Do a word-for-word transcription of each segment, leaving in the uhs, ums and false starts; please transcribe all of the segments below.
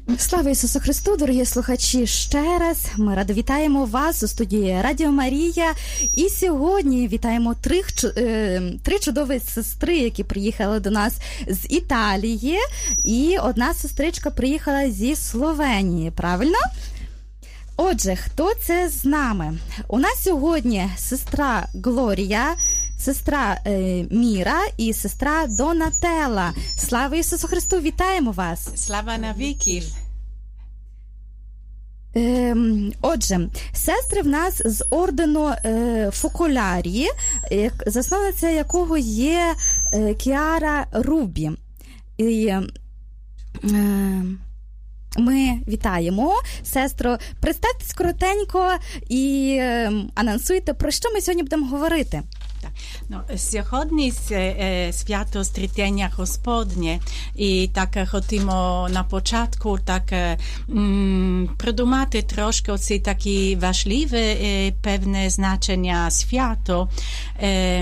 Слава Ісусу Христу, дорогі слухачі, ще раз ми радо вітаємо вас у студії Радіо Марія. І сьогодні вітаємо три, три чудові сестри, які приїхали до нас з Італії. І одна сестричка приїхала зі Словенії, правильно? Отже, хто це з нами? У нас сьогодні сестра Глорія, сестра е, Міра і сестра Донателла. Слава Ісусу Христу, вітаємо вас! Слава навіки! Е, отже, сестри в нас з ордену е, Фоколярі, е, засновниця якого є е, Кіара Рубі. І, е, ми вітаємо. Сестро, представтесь коротенько і е, анонсуйте, про що ми сьогодні будемо говорити. No, сьогодні е, свято Стрітення Господнє, і так хотімо на початку так м, продумати трошки оці такі важливі е, певне значення свято. Е,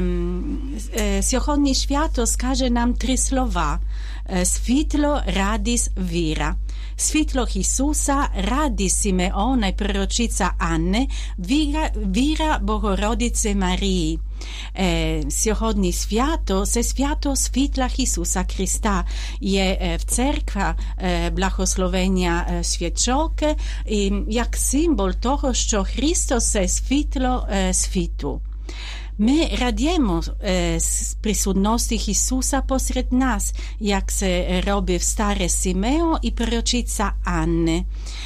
е, сьогодні свято скаже нам три слова. Світло, радість, віра. Світло Ісуса, радість Симеона і пророчиця Анни, віра, віра Богородиці Марії. Е, сьогодні свято, це свято світла Ісуса Христа. Є е, в церква е, благословення е, свічок, і як символ того, що Христос – це світло е, світу. Ми радіємо е, з присутності Ісуса посеред нас, як це робив старий Симеон і пророчиця Анни.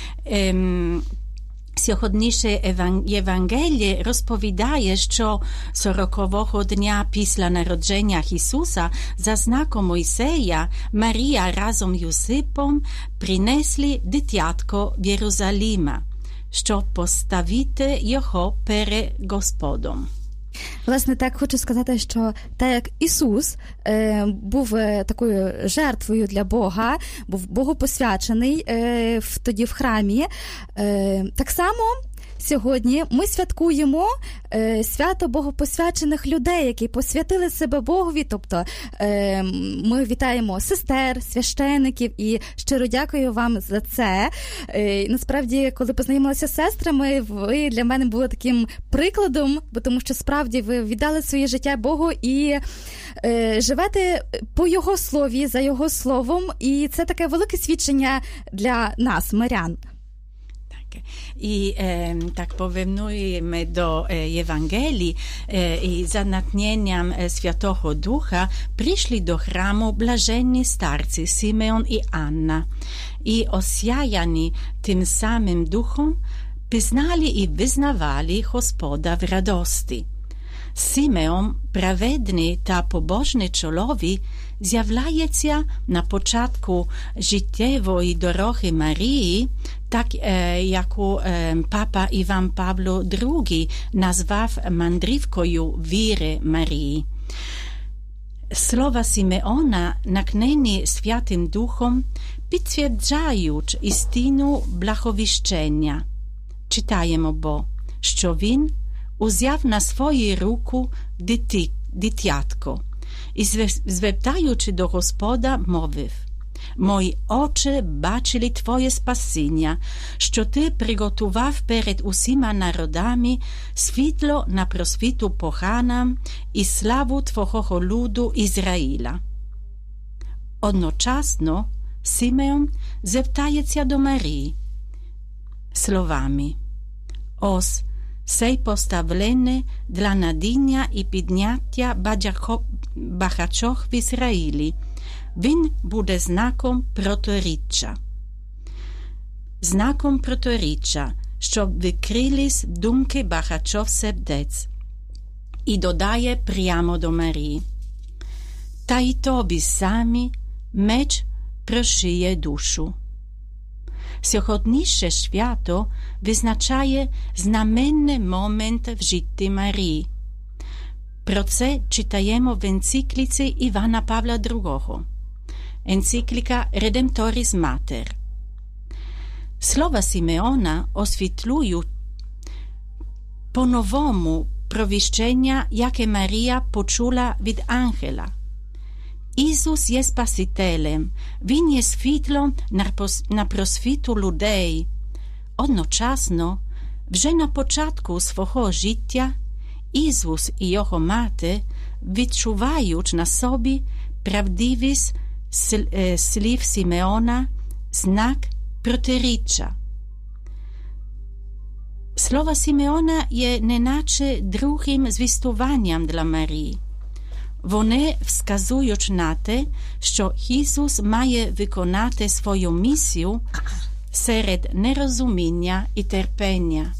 Ем, Сьогоднішнє Євангеліє розповідає, що сорокового дня після народження Ісуса за знаком Мойсея Марія разом з Йосипом принесли дитятко в Єрусалима, щоб поставити його перед Господом. Власне, так хочу сказати, що так як Ісус е, був е, такою жертвою для Бога, був богопосвячений е, в, тоді в храмі, е, так само сьогодні ми святкуємо е, свято богопосвячених людей, які посвятили себе Богові, тобто е, ми вітаємо сестер, священиків і щиро дякую вам за це. Е, насправді, коли познайомилася з сестрами, ви для мене були таким прикладом, бо тому що справді ви віддали своє життя Богу і е, живете по Його слові, за Його словом, і це таке велике свідчення для нас, мирян. I e, tak porównujemy do e, Ewangelii e, i za natchnieniem e, Świętego Ducha przyszli do chramu blażeni starcy Simeon i Anna i osjajani tym samym duchom piznali i wyznawali Gospoda w radości. Simeon, праведний та побожний чоловік, з'являється на початку життєвої дороги Марії, так е, яку е, папа Іван Павло другий назвав мандрівкою віри Марії. Слова Симеона, накнені Святим Духом, підтверджають істину благовіщення. Читаємо бо, що він узяв на свою руку дити, дитятко і, звертаючи до Господа, мовив: «Мої очі бачили Твоє спасіння, що Ти приготував перед усіма народами світло на просвіту поганам і славу Твого люду Ізраїля». Одночасно Симеон звертається до Марії словами: «Ось, сей поставлене для надіння і підняття багатьох в Ізраїлі. Він буде знаком проторіччя. Знаком проторіччя, щоб викрились думки багатьох сердець». І додає прямо до Марії: «Та й тобі самі меч прошиє душу». Сьогоднішнє свято визначає знаменний момент в житті Марії. Про це читаємо в енцикліці Івана Павла другого. Енцикліка «Redemptoris Mater». Слова Симеона освітлюють по-новому провіщення, яке Марія почула від ангела. Isus je spasitelem, Він є світлом на просвіту людей. Одночасно, вже на початку свого життя, Ісус і його мати відчувають на собі правдивість слів Симеона, знак протиріччя. Слова Симеона є неначе другим звістуванням для Марії. Вони вказують на те, що Ісус має виконати свою місію серед нерозуміння і терпіння.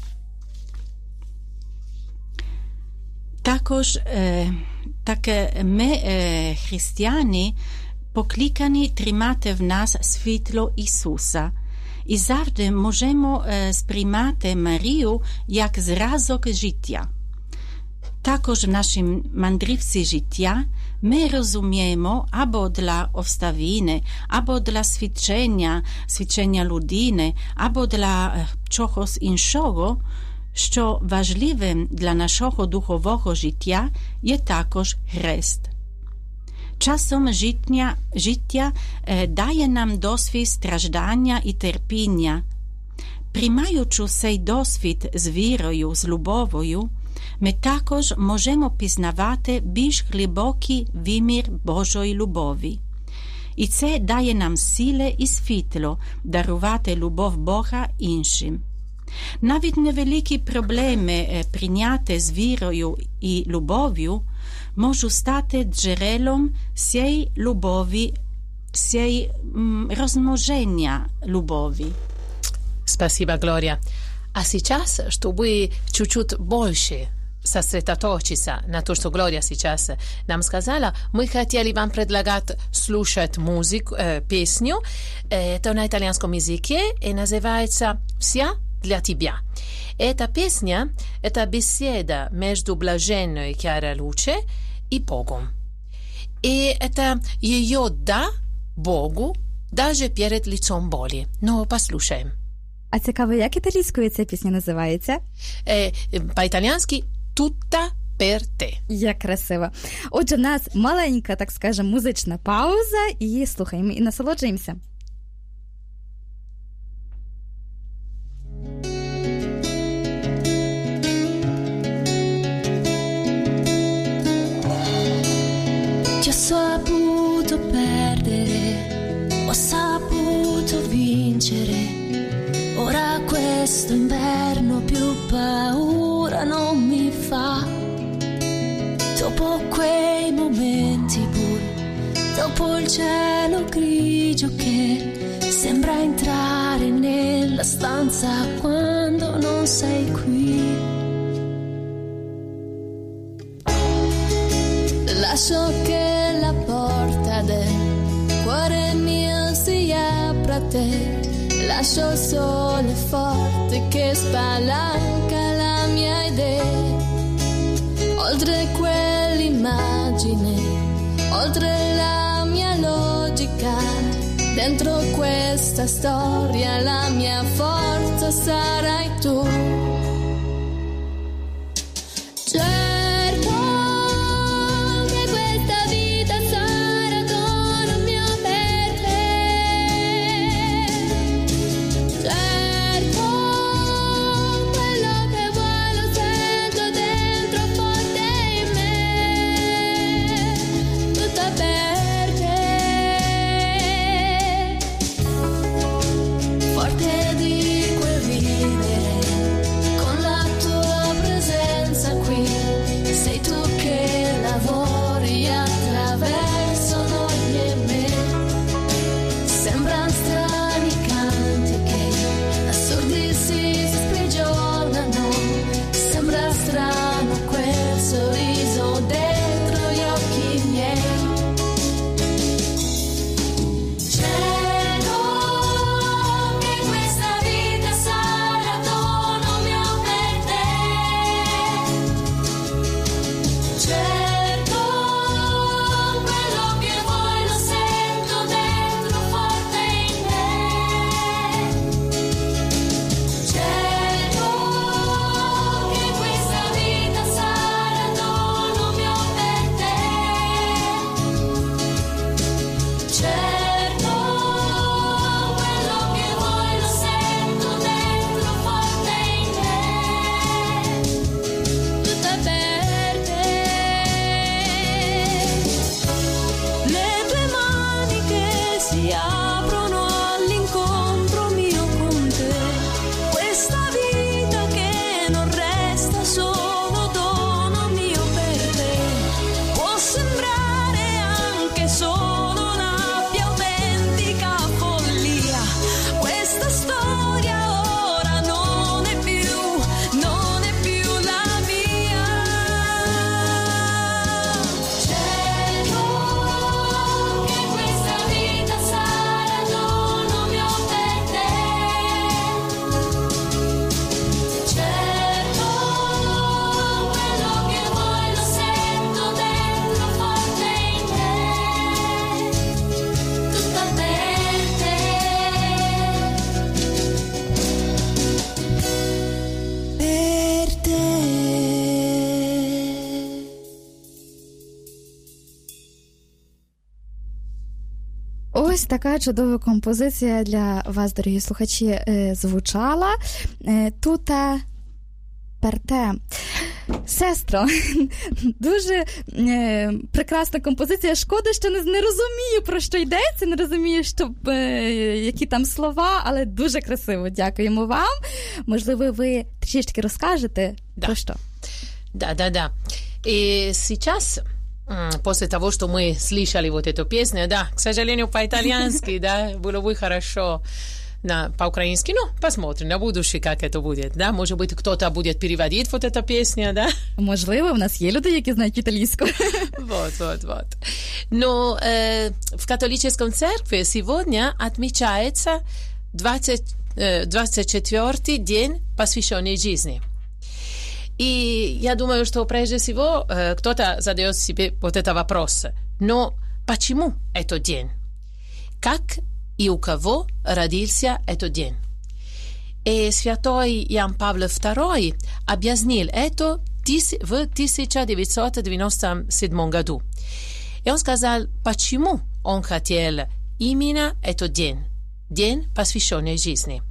Також е, так ми, е, християни, покликані тримати в нас світло Ісуса. І завжди можемо е, сприймати Марію як зразок життя. Також в нашій мандрівці життя ми розуміємо або для обставини, або для свідчення, свідчення людини, або для е, чогось іншого, що важливим для нашого духового життя є також хрест. Часом життя, життя е, дає нам досвід страждання і терпіння. Приймаючи цей досвід з вірою, з любов'ю, ми також можемо пізнавати більш глибокий вимір Божої любові. І це дає нам сили і світло дарувати любов Бога іншим. Навіть невеликі проблеми прийняти з вірою і любов'ю можуть стати джерелом цієї любові, цієї розмноження любові. Спасибо, Глория. А сейчас, чтобы чуть-чуть больше сосредоточиться на то, что Глория сейчас нам сказала, мы хотели вам предлагать слушать музыку, э, песню. Это на итальянском языке и называется «Вся для тебя». Эта песня – это беседа между блаженной Chiara Luce и Богом. И это ее «да» Богу даже перед лицом боли. Но послушаем. А цікаво, як італійською ця пісня називається? Е, по-італійськи «Tutta per te». Як красиво. Отже, в нас маленька, так скажемо, музична пауза, і слухаємо, і насолоджуємося. Ti ho saputo perdere, ho saputo vincere. Ora questo inverno più paura non mi fa. Dopo quei momenti bui, dopo il cielo grigio che sembra entrare nella stanza quando non sei qui. Lascio che la porta del cuore mio si apra a te. Lascio il sole forte che spalanca la mia idea. Oltre quell'immagine, oltre la mia logica, dentro questa storia la mia forza sarai tu. Certo che questa vita sarà dono mio per te. Certo quello che vuoi lo sento dentro forte in me. Tutto per te. Forte di quel vivere con така чудова композиція для вас, дорогі слухачі, звучала. Тут перте. Сестро, дуже е, прекрасна композиція. Шкода, що не, не розумію, про що йдеться, не розумію, що, е, які там слова, але дуже красиво. Дякуємо вам. Можливо, вы трішечки расскажете, да. Про что? Да, да, да. И сейчас, после того, что мы слышали вот эту песню, да, к сожалению, по-итальянски, да, было бы хорошо. На, по-украински, ну, посмотрим на будущее, как это будет, да, может быть, кто-то будет переводить вот эту песню, да. Можливо, у нас є люди, які знають італійську. Вот, вот, вот. Но э, в католическом церкви сегодня отмечается двадцать, э, двадцать четвёртый день, посвященный жизни. И я думаю, что прежде всего э, кто-то задает себе вот этот вопрос. Но почему этот день? Как и у кого родился этот день? И святой Иоанн Павел второй объяснил это в тысяча девятьсот девяносто седьмом году. И он сказал, почему он хотел именно этот день, день, посвященный жизни.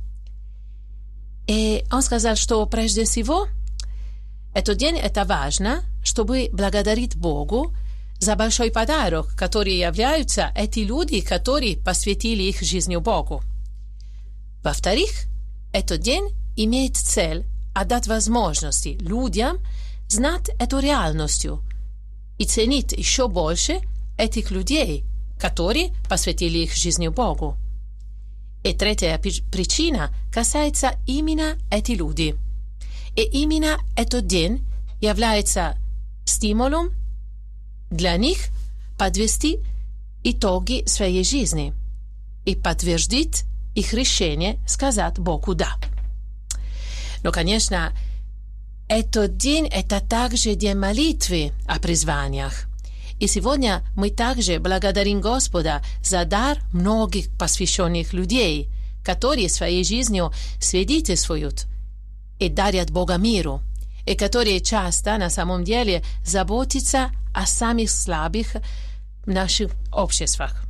И он сказал, что прежде всего этот день это важно, чтобы благодарить Богу за большой подарок, который являются эти люди, которые посвятили их жизнью Богу. Во-вторых, этот день имеет цель отдать возможности людям знать эту реальность и ценить еще больше этих людей, которые посвятили их жизнью Богу. И третья причина касается именно этих людей. И именно этот день является стимулом для них подвести итоги своей жизни и подтвердить их решение сказать Богу «да». Но, конечно, этот день – это также день молитвы о призваниях. И сегодня мы также благодарим Господа за дар многих посвященных людей, которые своей жизнью свидетельствуют и дарят Бога миру, и которые часто на самом деле заботятся о самых слабых в наших обществах.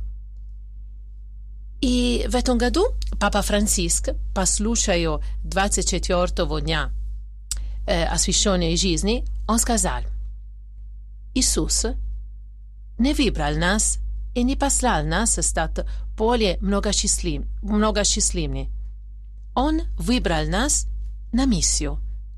И в этом году Папа Франциск, по случаю двадцать четвёртого дня э, освященной жизни, он сказал: Иисус не выбрал нас и не послал нас стать более многочислим, многочисленными. Он выбрал нас на миссию.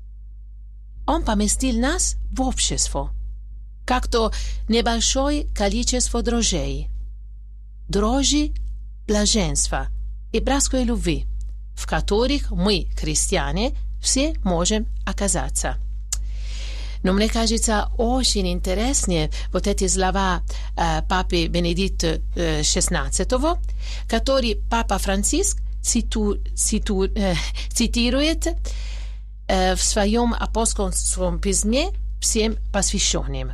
Он поместил нас в общество, как-то небольшое количество дрожжей, дрожжи блаженства и братской любви, в которых мы, христиане, все можем оказаться. Но мне кажется очень интереснее вот эти слова э, Папы Бенедикта э, шестнадцатого, который Папа Франциск циту, циту, э, цитирует э, в своем апостольском письме всем посвященным.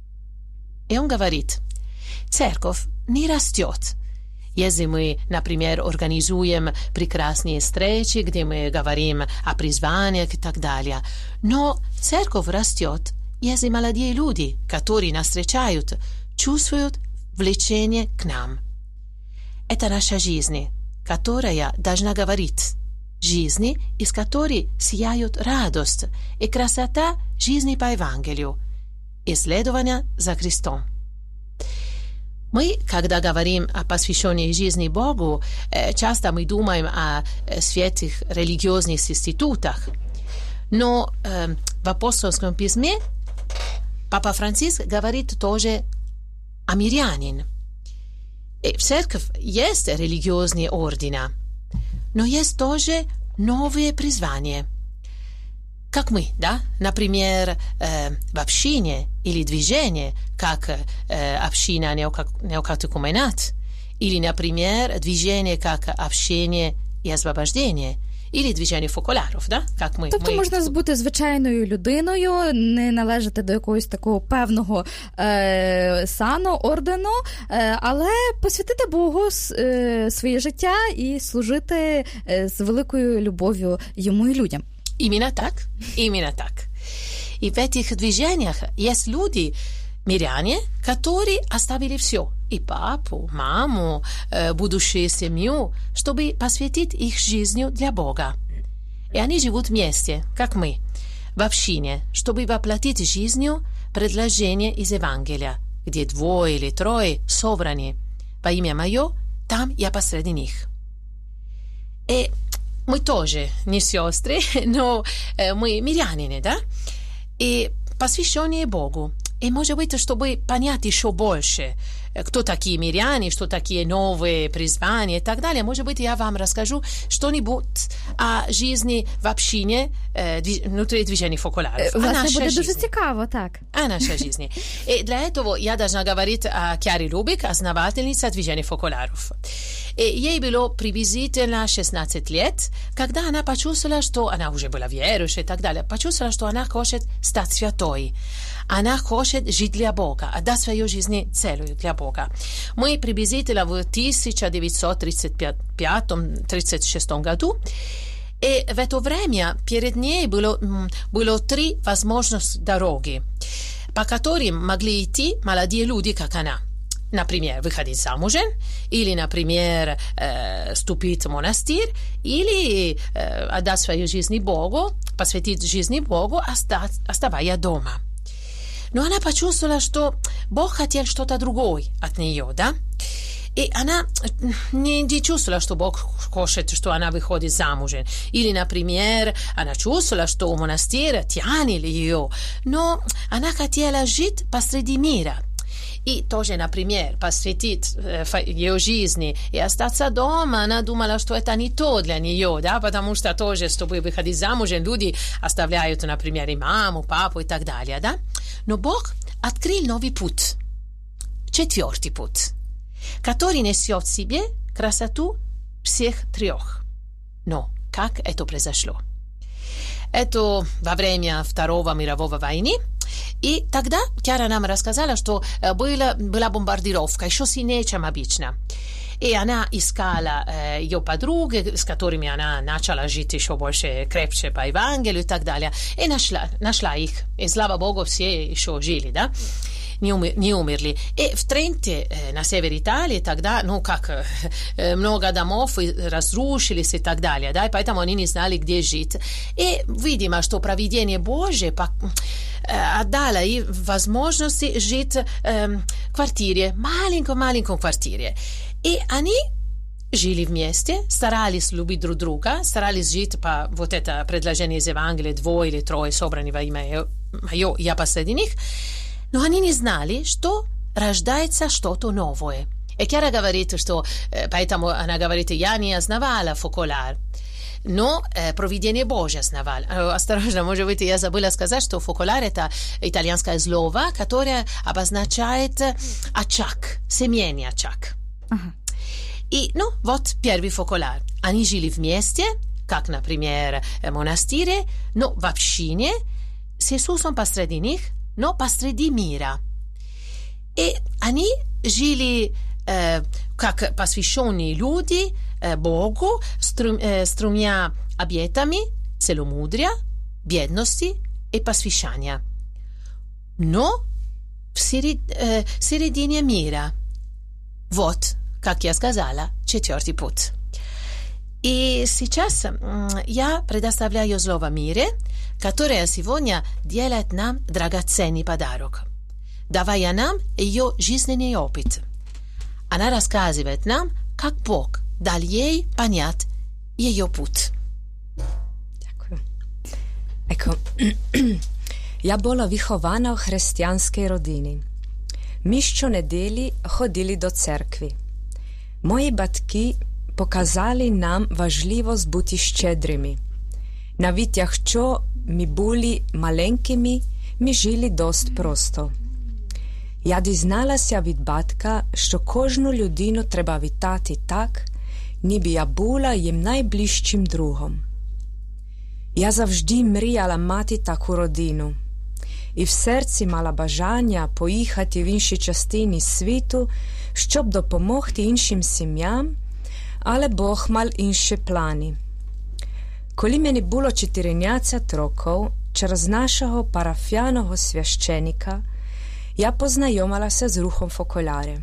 И он говорит: церковь не растет, если мы, например, организуем прекрасные встречи, где мы говорим о призваниях и так далее. Но церковь растет, если молодые люди, которые нас встречают, чувствуют влечение к нам. Это наша жизнь, которая должна говорить. Жизни, из которой сияют радость и красота жизни по Евангелию, исследования за Христом. Мы, когда говорим о посвященной жизни Богу, часто мы думаем о святых религиозных институтах. Но э, в апостольском письме Папа Франциск говорит тоже о мирянин. И в церкви есть религиозные ордена, но есть тоже новые призвания. Как мы, да? Например, э, в общине или движении, как э, община неокатекуменат, или, например, движение как общение и освобождение, или движение фокулярів, да? Как ми, тобто ми... можна бути звичайною людиною, не належати до якогось такого певного е, сану, ордену, е, але посвятити Богу е, своє життя і служити е, з великою любов'ю йому і людям. Именно так, именно так. И в этих движениях есть люди, миряне, которые оставили все, и папу, маму, э, будущую семью, чтобы посвятить их жизнью для Бога. И они живут вместе, как мы, в общине, чтобы воплотить жизнью предложение из Евангелия, где двое или трое собраны во имя Мое, там я посреди них. И мы тоже не сестры, но э, мы миряне, да? И посвященные Богу. И, может быть, чтобы понять еще больше, кто такие миряне, что такие новые призвания и так далее, может быть, я вам расскажу что-нибудь о жизни в общине э, внутри движения фокуляров. Власне, буде дуже цікаво, так. О нашей жизни. И для этого я должна говорить о Кяре Рубик, основательнице движения фокуляров. И ей было приблизительно шестнадцать лет, когда она почувствовала, что она уже была верующей и так далее, почувствовала, что она хочет стать святой. Она хочет жить для Бога, отдать свою жизнь целую для Бога. Мы приблизительно в тысяча девятьсот тридцать пятом — тридцать шестом году, и в это время перед ней было, было три возможности дороги, по которым могли идти молодые люди, как она. Например, выходить замуж, или, например, э, вступить в монастырь, или э, отдать свою жизнь Богу, посвятить жизни Богу, остать, оставаясь дома. Но она почувствовала, что Бог хотел что-то другое от нее, да? И она не, не чувствовала, что Бог хочет, что она выходит замуж. Или, например, она чувствовала, что монастырь тянет ее, но она хотела жить посреди мира. И тоже, например, посвятить э, ее жизни и остаться дома, она думала, что это не то для нее, да, потому что тоже, чтобы выходить замуж, люди оставляют, например, и маму, папу и так далее, да. Но Бог открыл новый путь, четвертый путь, который несет в себе красоту всех трех. Но как это произошло? Это во время Второго мировой войны. И тогда Кяра нам рассказала, что была, была бомбардировка, еще сильнее, чем обычно. И она искала э, ее подруги, с которыми она начала жить еще больше, крепче по Евангелию и так далее. И нашла, нашла их. И, слава Богу, все еще жили, да? Не, умер, не умерли. И в Тренте, э, на севере Италии, тогда, ну, как, э, много домов разрушились и так далее, да? И поэтому они не знали, где жить. И, видимо, что провидение Божие по, э, отдало им возможность жить э, в квартире, маленьком-маленьком квартире. И они жили вместе, старались любить друг друга, старались жить по вот это предложение из Евангелия, двое или трое собраны во имя Мое, я посреди них, но они не знали, что рождается что-то новое. И Кяра говорит, что, поэтому она говорит, я не основала фокуляр, но э, провидение Божье основал. Осторожно, может быть, я забыла сказать, что фокуляр — это итальянское слово, которое обозначает очаг, семейный очаг. Ага. И, ну, вот первый фокуляр. Они жили вместе, как, например, в монастыре, но в общине, с Иисусом посреди них, но посреди мира. И они жили э, как посвященные люди э, Богу с, тру, э, с тремя обетами целомудрия, бедности и посвящения. Но в серед, э, середине мира. Вот, как я сказала, четвертый путь. И сейчас я предоставляю слово Мире, которая сегодня делает нам драгоценный подарок, давая нам ее жизненный опыт. Она рассказывает нам, как Бог дал ей понять ее путь. Дякую. Ecco, я була вихована в християнській родині. Ми щонеділі ходили до церкви. Мої батьки показали нам важливість бути щедрими. Навіть якщо ми були маленькими, ми жили досить просто. Я дізналася від батька, що кожну людину треба вітати так, ніби я була їм найближчим другом. Я завжди мріяла мати таку родину. І в серці мала бажання поїхати в інші частини світу, щоб допомогти іншим сім'ям, але Бог мав інші плани. Коли мені було чотирнадцять років, через нашого парафіяного священика, я познайомилася з рухом Фоколяри.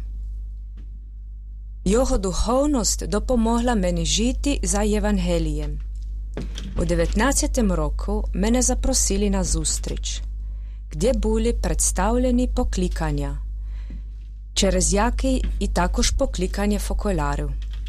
Його духовність допомогла мені жити за Євангелієм. У дев'ятнадцятому року мене запросили на зустріч, де були представлені покликання, через які і також покликання Фоколяру.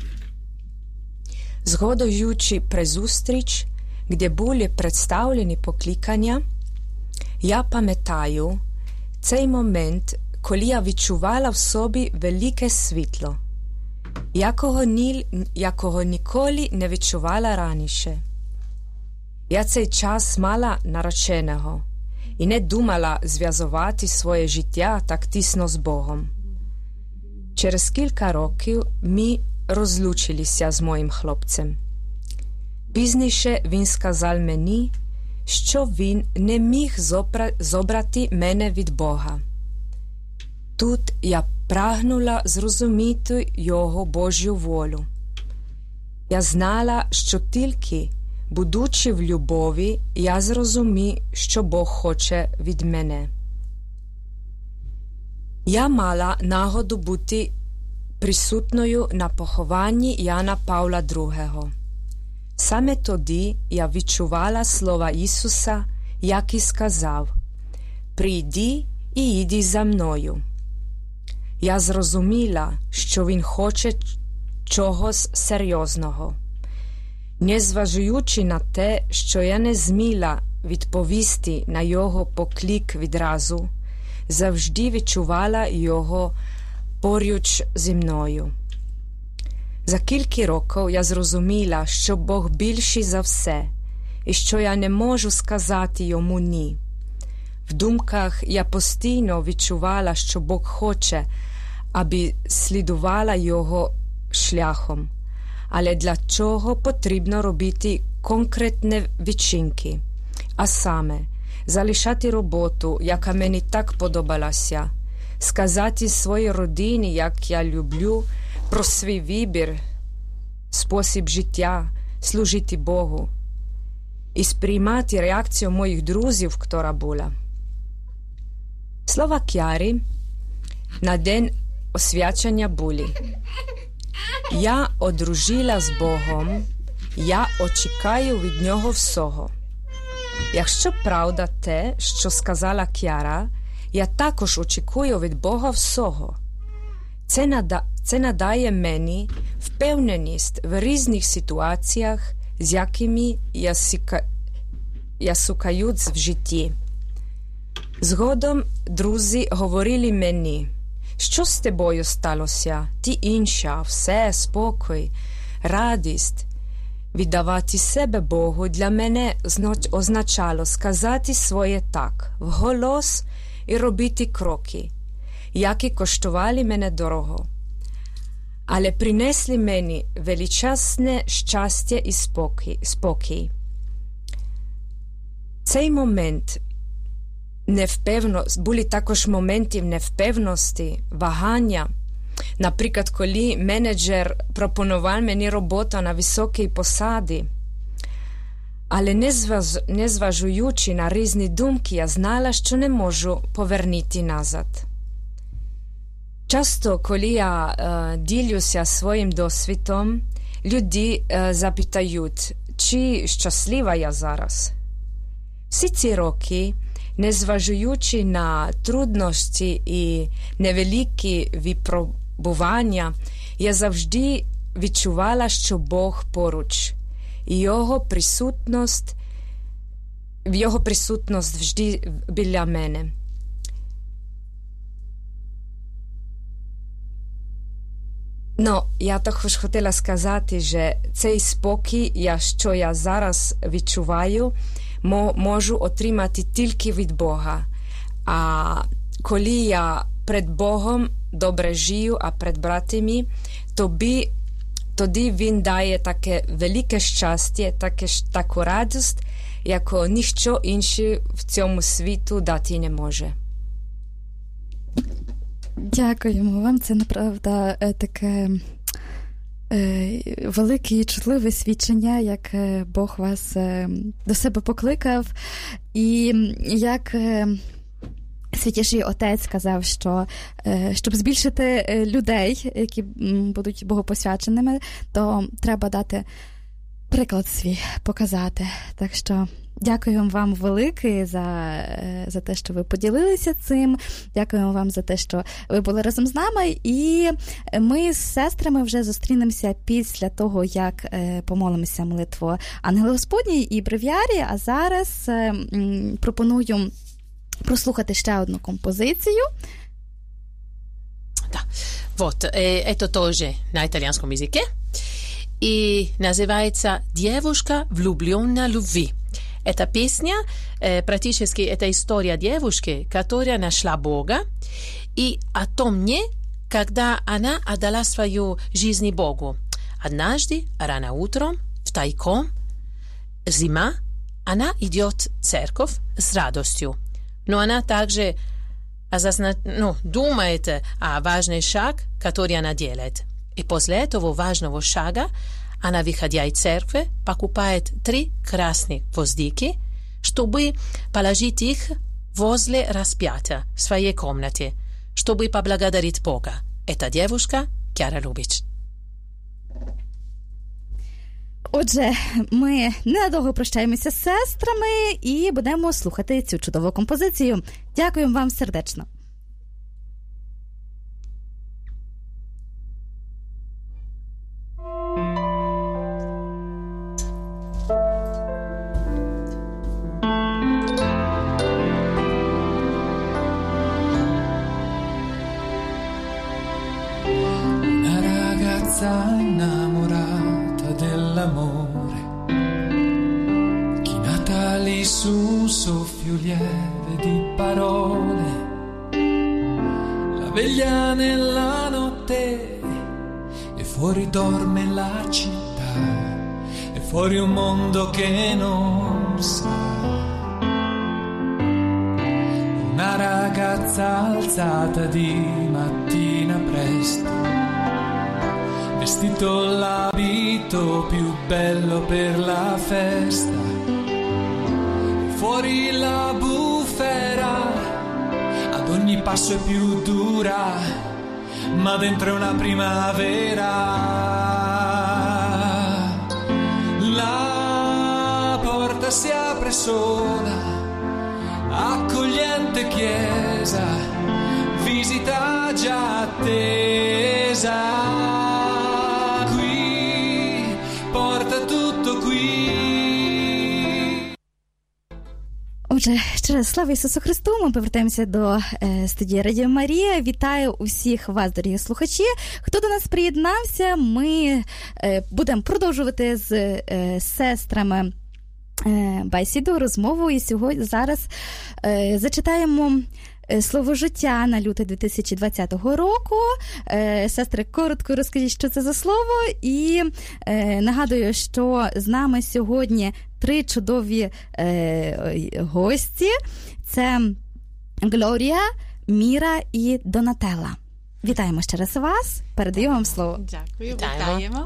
Згодуючи при зустріч, де були представлені покликання, я пам'ятаю цей момент, коли я відчувала в собі велике світло, якого, ні, якого ніколи не відчувала раніше. Я цей час мала нареченого і не думала зв'язувати своє життя так тісно з Богом. Через кілька років ми розлучилися з моїм хлопцем. Пізніше він сказав мені, що він не міг забрати мене від Бога. Тут я прагнула зрозуміти його Божу волю. Я знала, що тільки, будучи в любові, я зрозумію, що Бог хоче від мене. Я мала нагоду бути присутною на похованні Яна Павла другого. Саме тоді я відчувала слова Ісуса, який сказав: «Прийди і йди за мною». Я зрозуміла, що Він хоче чогось серйозного. Незважаючи на те, що я не зміла відповісти на його поклик відразу, завжди відчувала його поруч зі мною. За кілька років я зрозуміла, що Бог більший за все, і що я не можу сказати йому «ні». В думках я постійно відчувала, що Бог хоче, аби слідувала його шляхом. Але для чого потрібно робити конкретні вчинки, а саме залишати роботу, яка мені так подобалася, сказати своїй родині, як я люблю, про свій вибір, спосіб життя, служити Богу і сприймати реакцію моїх друзів, яка була. Слова К'яри на день освячення були: «Я одружила з Богом, я очікаю від нього всього». Якщо правда те, що сказала К'яра, я також очікую від Бога всього. Це, нада... Це надає мені впевненість в різних ситуаціях, з якими я, сіка... я сукаюсь в житті. Згодом друзі говорили мені: «Що з тобою сталося? Ти інша, все, спокій, радість». Віддавати себе Богу для мене означало сказати своє «так» вголос і робити кроки, які коштували мене дорого, але принесли мені величезне щастя і спокій. спокій. Цей момент невпевності, були також моменти невпевності, вагання. Наприклад, коли менеджер пропонував мені роботу на високій посаді, але незваж, незважаючи на різні думки, я знала, що не можу повернути назад. Часто, коли я е, ділюся своїм досвідом, люди е, запитають, чи щаслива я зараз. Всі ці роки, незважаючи на трудності і невеликі випробування, я завжди відчувала, що Бог поруч, і його присутність, його присутність завжди біля мене. Ну, я також хотіла сказати, що цей спокій, що я зараз відчуваю, можу отримати тільки від Бога. А коли я перед Богом добре живу, а перед братами, тобі, тоді Він дає таке велике щастя, таке, таку радість, яку ніщо інше в цьому світу дати не може. Дякуємо вам. Це, направда, таке велике і чутливе свідчення, як Бог вас до себе покликав, і як Найсвятіший Отець сказав, що щоб збільшити людей, які будуть богопосвяченими, то треба дати приклад свій, показати. Так що дякуємо вам велике за, за те, що ви поділилися цим. Дякуємо вам за те, що ви були разом з нами. І ми з сестрами вже зустрінемося після того, як помолимося молитву Ангела Господній і бревіарі. А зараз пропоную прослухати ще одну композицію. Да. Вот, это тоже на итальянском языке. И называется «Девушка, влюбленная любви». Эта песня, э, практически это история девушки, которая нашла Бога, и о том дне, когда она отдала свою жизнь Богу. Однажды, рано утром, втайком, зима, она идет в церковь с радостью. Но она также осозна... ну, думает о важный шаг, который она делает. И после этого важного шага она, выходя из церкви, покупает три красных гвоздики, чтобы положить их возле распятия в своей комнате, чтобы поблагодарить Бога. Это девушка Кяра Любич. Отже, ми ненадовго прощаємося з сестрами і будемо слухати цю чудову композицію. Дякуємо вам сердечно. Innamorata dell'amore, chinata lì su un soffio lieve di parole, la veglia nella notte e fuori dorme la città, e fuori un mondo che non sa. Una ragazza alzata di mattina presto, vestito l'abito più bello per la festa, fuori la bufera ad ogni passo è più dura, ma dentro è una primavera. La porta si apre sola, accogliente chiesa, visita già attesa. Отже, ще раз слава Ісусу Христу, ми повертаємося до е, студії Радіо Марія. Вітаю усіх вас, дорогі слухачі. Хто до нас приєднався, ми е, будемо продовжувати з е, сестрами е, бесіду, розмову. І сьогодні зараз е, зачитаємо слово життя на лютий дві тисячі двадцятого року. Е, сестри, коротко розкажіть, що це за слово. І е, нагадую, що з нами сьогодні три чудові е, гості. Це Глорія, Міра і Донателла. Вітаємо ще раз вас. Передаю вам слово. Дякую, вітаємо.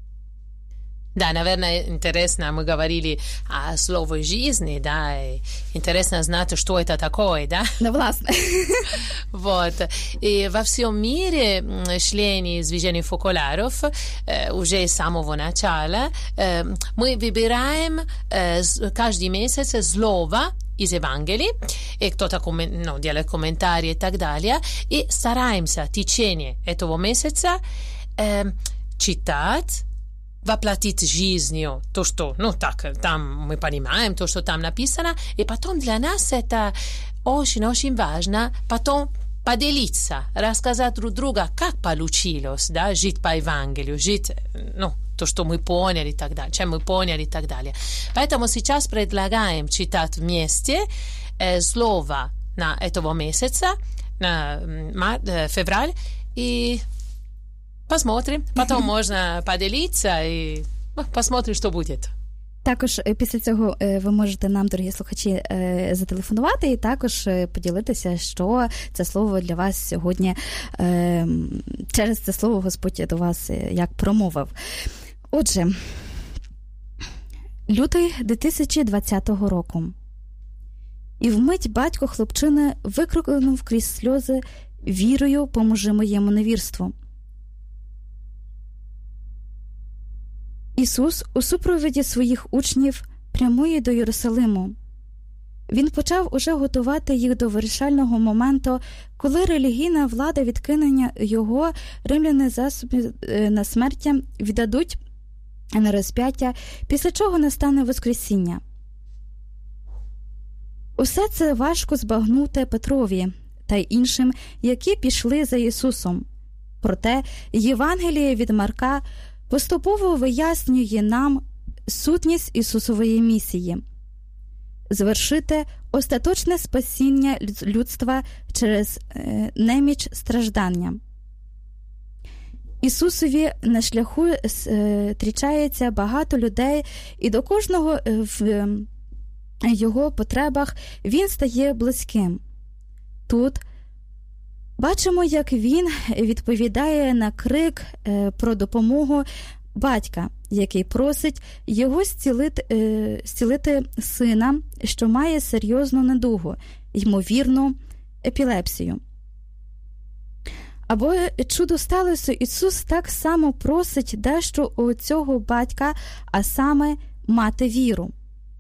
Да, наверное, интересно, мы говорили о слове жизни, да, и интересно знать, что это такое, да? Да, властно. Вот. И во всем мире члены движения фокуляров э, уже с самого начала э, мы выбираем э, каждый месяц слово из Евангелия, и кто-то коммен, ну, делает комментарии и так далее, и стараемся в течение этого месяца э, читать, воплотить жизнью то, что, ну, так, там мы понимаем, то, что там написано, и потом для нас это очень-очень важно потом поделиться, рассказать друг другу, как получилось, да, жить по Евангелию, жить, ну, то, что мы поняли и так далее, чем мы поняли и так далее. Поэтому сейчас предлагаем читать вместе э, слово на этого месяца, на э, февраль, и посмотрим. Потом можна поділитися і посмотрим, що буде. Також після цього ви можете нам, дорогі слухачі, зателефонувати і також поділитися, що це слово для вас сьогодні, через це слово Господь до вас як промовив. Отже, лютий дві тисячі двадцятого року. І вмить батько хлопчини викрикнув крізь сльози: «Вірою, поможи моєму невірству». Ісус у супроводі своїх учнів прямує до Єрусалиму. Він почав уже готувати їх до вирішального моменту, коли релігійна влада відкинення його, римляни засоби на смертя віддадуть на розп'яття, після чого настане Воскресіння. Усе це важко збагнути Петрові та й іншим, які пішли за Ісусом. Проте Євангеліє від Марка поступово вияснює нам сутність Ісусової місії – звершити остаточне спасіння людства через е, неміч страждання. Ісусові на шляху е, трічається багато людей, і до кожного е, в е, його потребах він стає близьким. Тут бачимо, як він відповідає на крик е, про допомогу батька, який просить його зцілити, е, зцілити сина, що має серйозну недугу, ймовірну епілепсію. Або чудо сталося, Ісус так само просить дещо у цього батька, а саме мати віру.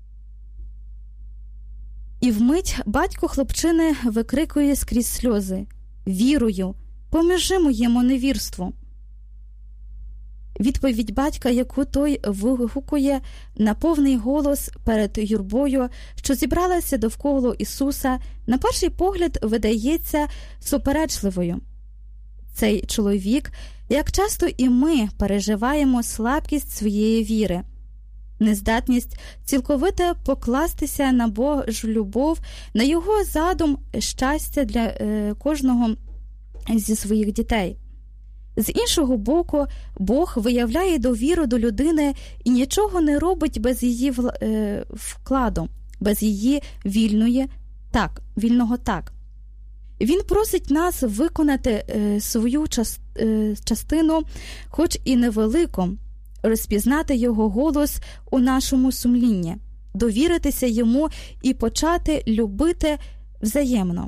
І вмить батько хлопчини викрикує скрізь сльози: «Вірою, поможи моєму невірству». Відповідь батька, яку той вигукує на повний голос перед юрбою, що зібралася довкола Ісуса, на перший погляд видається суперечливою. Цей чоловік, як часто і ми, переживаємо слабкість своєї віри, нездатність цілковито покластися на Божу любов, на Його задум щастя для е, кожного зі своїх дітей. З іншого боку, Бог виявляє довіру до людини і нічого не робить без її вкладу, без її вільної так, вільного так. Він просить нас виконати свою частину, хоч і невелику, розпізнати Його голос у нашому сумлінні, довіритися Йому і почати любити взаємно.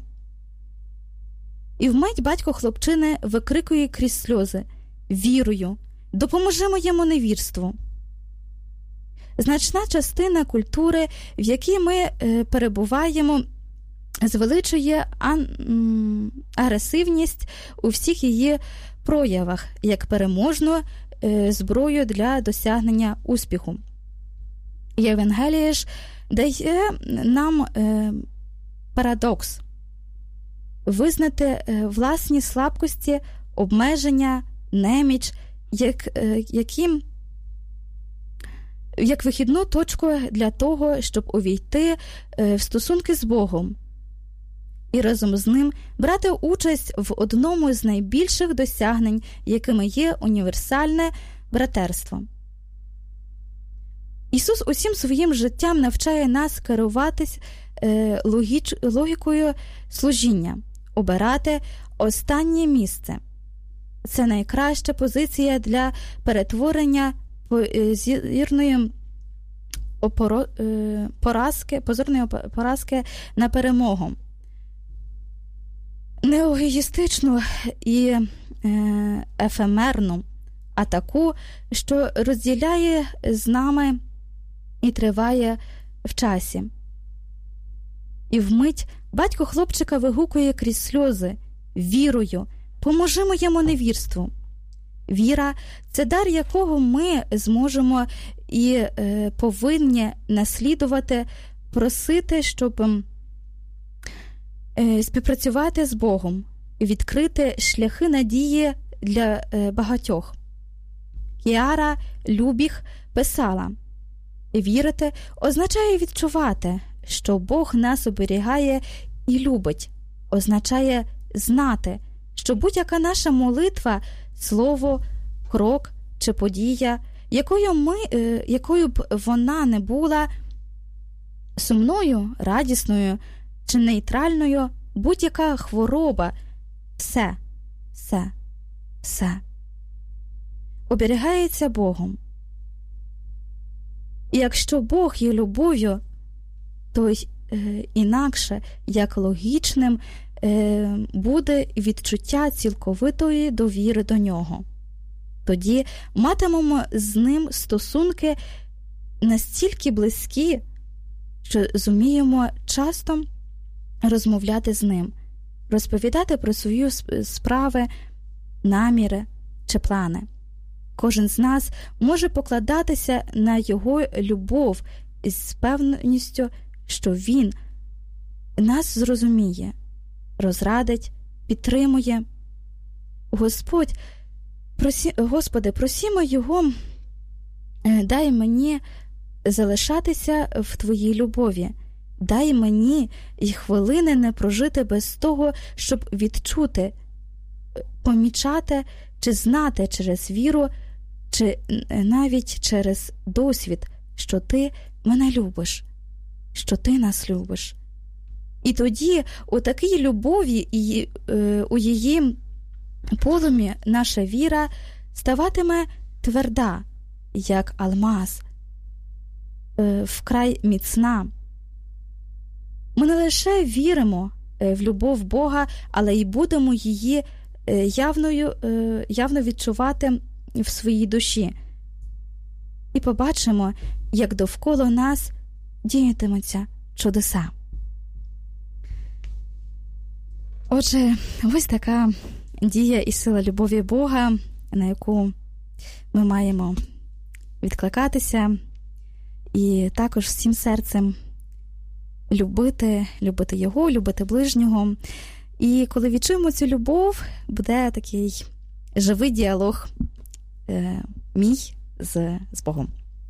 І вмить батько хлопчини викрикує крізь сльози: «Вірою, допоможи моєму невірству». Значна частина культури, в якій ми е, перебуваємо, звеличує ан... агресивність у всіх її проявах, як переможну е, зброю для досягнення успіху. Євангеліє ж дає нам е, парадокс – визнати власні слабкості, обмеження, неміч, як, яким, як вихідну точку для того, щоб увійти в стосунки з Богом і разом з ним брати участь в одному з найбільших досягнень, якими є універсальне братерство. Ісус усім своїм життям навчає нас керуватись логіч, логікою служіння, обирати останнє місце. Це найкраща позиція для перетворення позірної поразки, позорної поразки на перемогу. Не егоїстичну і ефемерну, а таку, що розділяє з нами і триває в часі. І вмить батько хлопчика вигукує крізь сльози: «Вірою, поможи моєму невірству». Віра – це дар, якого ми зможемо і е, повинні наслідувати, просити, щоб е, співпрацювати з Богом, відкрити шляхи надії для е, багатьох. Кіара Любіх писала: «Вірити означає відчувати, що Бог нас оберігає і любить, означає знати, що будь-яка наша молитва, слово, крок чи подія, якою, ми, якою б вона не була, сумною, радісною чи нейтральною, будь-яка хвороба, все, все, все оберігається Богом. І якщо Бог є любов'ю, то е, інакше, як логічним е, буде відчуття цілковитої довіри до нього. Тоді матимемо з ним стосунки настільки близькі, що зуміємо часто розмовляти з ним, розповідати про свої справи, наміри чи плани. Кожен з нас може покладатися на його любов із певністю, що він нас зрозуміє, розрадить, підтримує. Господь, просі, Господи, просімо його, дай мені залишатися в Твоїй любові. Дай мені й хвилини не прожити без того, щоб відчути, помічати чи знати через віру, чи навіть через досвід, що Ти мене любиш, що Ти нас любиш. І тоді у такій любові і е, у її полум'ї наша віра ставатиме тверда, як алмаз, е, вкрай міцна. Ми не лише віримо в любов Бога, але й будемо її явною, явно відчувати в своїй душі. І побачимо, як довкола нас діятимуться чудеса. Отже, ось така дія і сила любові Бога, на яку ми маємо відкликатися, і також всім серцем любити, любити його, любити ближнього. І коли відчуємо цю любов, буде такий живий діалог е, мій з, з Богом.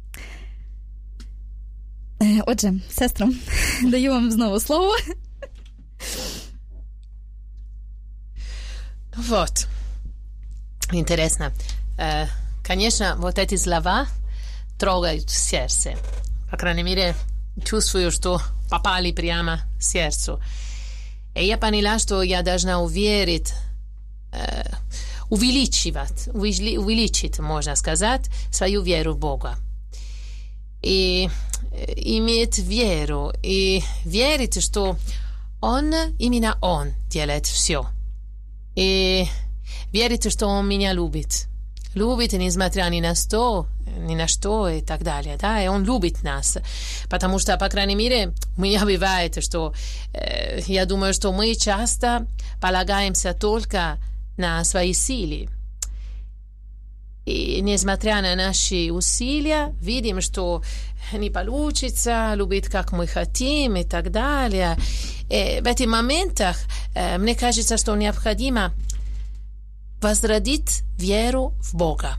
Е, отже, сестро, даю вам знову слово. Вот. Интересно. Э, конечно, вот эти слова трогают сердце. По крайней мере, чувствую, что попали прямо в сердце. И я поняла, что я должна уверить, э, увеличивать, увеличить, можно сказать, свою веру в Бога. И э, иметь веру, и верить, что Он, именно Он делает все. И верить, что Он меня любит. Любит, несмотря ни на что, ни на что и так далее, да, и Он любит нас, потому что, по крайней мере, у меня бывает, что э, я думаю, что мы часто полагаемся только на свои силы, и, несмотря на наши усилия, видим, что не получится любить, как мы хотим и так далее. И в этих моментах э, мне кажется, что необходимо возродить веру в Бога.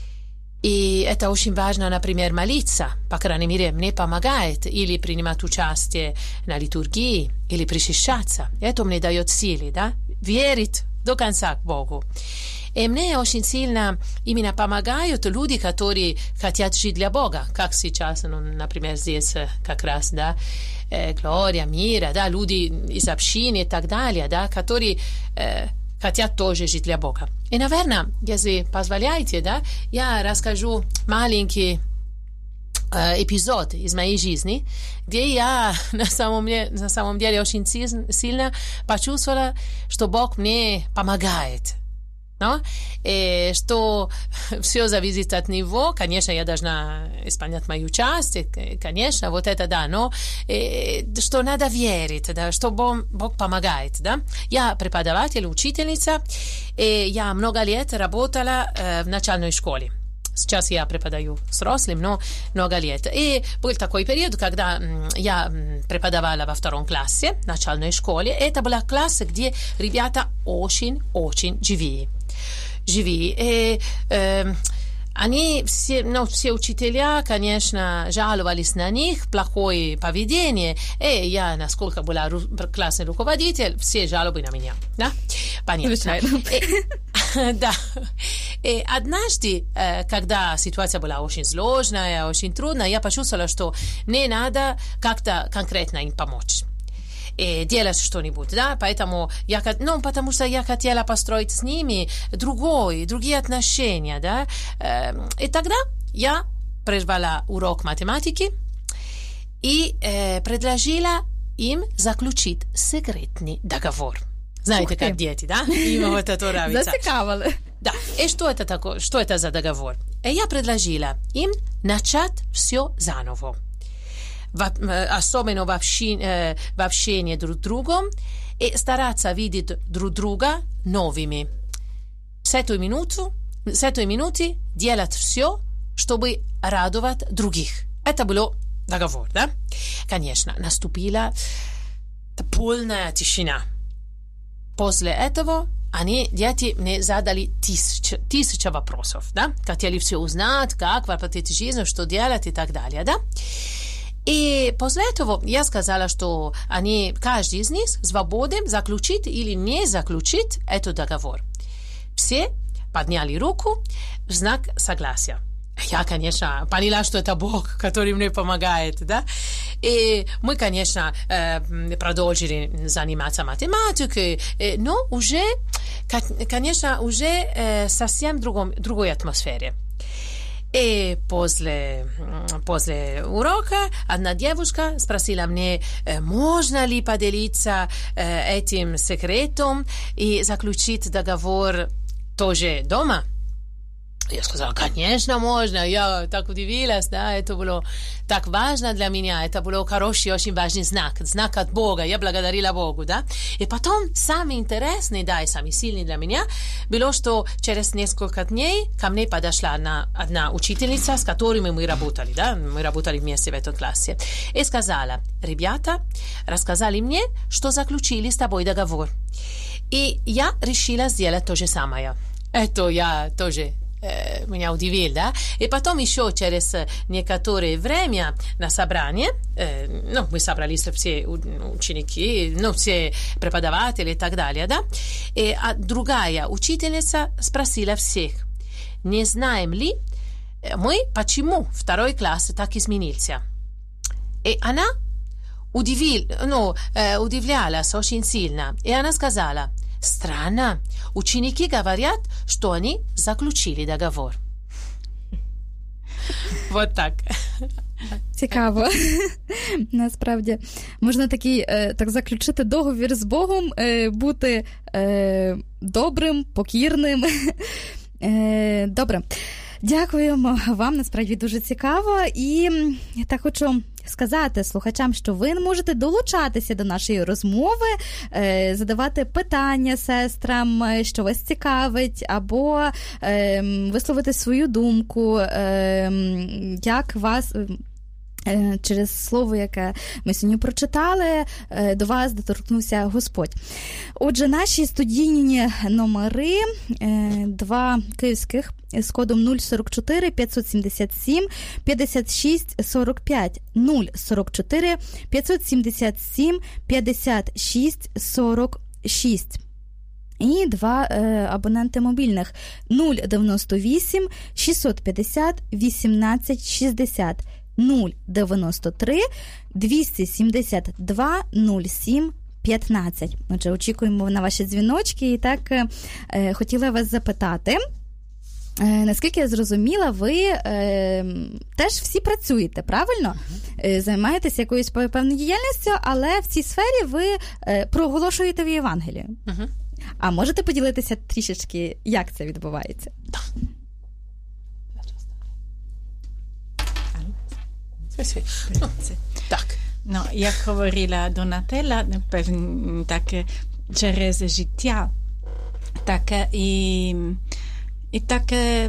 И это очень важно, например, молиться. По крайней мере, мне помогает или принимать участие на литургии, или причащаться. Это мне дает силы, да? Верить до конца к Богу. И мне очень сильно именно помогают люди, которые хотят жить для Бога, как сейчас, ну, например, здесь как раз, да, э, Глория, Мира, да, люди из общины и так далее, да, которые э, хотят тоже жить для Бога. И, наверное, если позволяете, да, я расскажу маленький э, эпизод из моей жизни, где я на самом деле, на самом деле очень сильно почувствовала, что Бог мне помогает. No? И что все зависит от Него. Конечно, я должна исполнять мою часть, конечно, вот это да, но и, что надо верить, да, что Бог, Бог помогает. Да? Я преподаватель, учительница, и я много лет работала э, в начальной школе. Сейчас я преподаю взрослым, но много лет. И был такой период, когда я преподавала во втором классе начальной школе. Это была класс, где ребята очень-очень живые. Живые. И, э, они все, ну, все учителя, конечно, жаловались на них, плохое поведение. И я, насколько была ру- классный руководитель, все жалобы на меня. Да? Понятно. И, да. И однажды, когда ситуация была очень сложная, очень трудная, я почувствовала, что не надо как-то конкретно им помочь. И делать что-нибудь, да, поэтому я, ну, потому что я хотела построить с ними другое, другие отношения, да, и тогда я прервала урок математики и э, предложила им заключить секретный договор. Знаете, как дети, да? Им вот это нравится. Зацікавили. Да. И что это такое? Что это за договор? И я предложила им начать все заново. В, особенно в, общи, в общении друг с другом и стараться видеть друг друга новыми. С этой минуты, с этой минуты делать все, чтобы радовать других. Это был договор, да? Конечно, наступила полная тишина. После этого они, дети, мне задали тысяча, тысяча вопросов, да? Хотели все узнать, как воплотить жизнь, что делать и так далее, да? И после этого я сказала, что они, каждый из них свободен заключить или не заключить этот договор. Все подняли руку в знак согласия. Я, конечно, поняла, что это Бог, который мне помогает, да? И мы, конечно, продолжили заниматься математикой, но уже, конечно, уже совсем в другом, другой атмосфере. И после, после урока одна девушка спросила меня, можно ли поделиться этим секретом и заключить договор тоже дома. Я сказала, конечно, можно. Я так удивилась, да, это было так важно для меня, это был хороший, очень важный знак, знак от Бога, я благодарила Богу, да. И потом, самый интересный, да, и самый сильный для меня, было, что через несколько дней ко мне подошла одна, одна учительница, с которыми мы работали, да, мы работали вместе в этом классе, и сказала, ребята, рассказали мне, что заключили с тобой договор. И я решила сделать то же самое. Это я тоже меня удивил, да? И потом еще через некоторое время на собрание, э, ну, мы собрались все ученики, ну, все преподаватели и так далее, да? И а другая учительница спросила всех, не знаем ли мы, почему второй класс так изменился? И она удивил, ну, э, удивлялась очень сильно. И она сказала, странно, ученики говорят, что они заключили договор. Вот так. Цікаво. Насправді, можна такий, так заключити договір з Богом, бути добрим, покірним. Добре. Дякуємо вам, насправді дуже цікаво. І я так хочу сказати слухачам, що ви можете долучатися до нашої розмови, задавати питання сестрам, що вас цікавить, або висловити свою думку, як вас через слово, яке ми сьогодні прочитали, до вас доторкнувся Господь. Отже, наші студійні номери, два київських з кодом нуль сорок чотири п'ятсот сімдесят сім п'ятдесят шість сорок п'ять, нуль сорок чотири п'ятсот сімдесят сім п'ятдесят шість сорок шість. І два е, абоненти мобільних нуль дев'яносто вісім шістсот п'ятдесят вісімнадцять шістдесят, нуль дев'яносто три двісті сімдесят два нуль сім п'ятнадцять. Отже, очікуємо на ваші дзвіночки. І так е, хотіла вас запитати, е, наскільки я зрозуміла, ви е, теж всі працюєте, правильно? Е, займаєтеся якоюсь певною діяльністю, але в цій сфері ви е, проголошуєте в Євангелії. Uh-huh. А можете поділитися трішечки, як це відбувається? No, tak. No, jak говорила Донателла, так через життя, так і, і так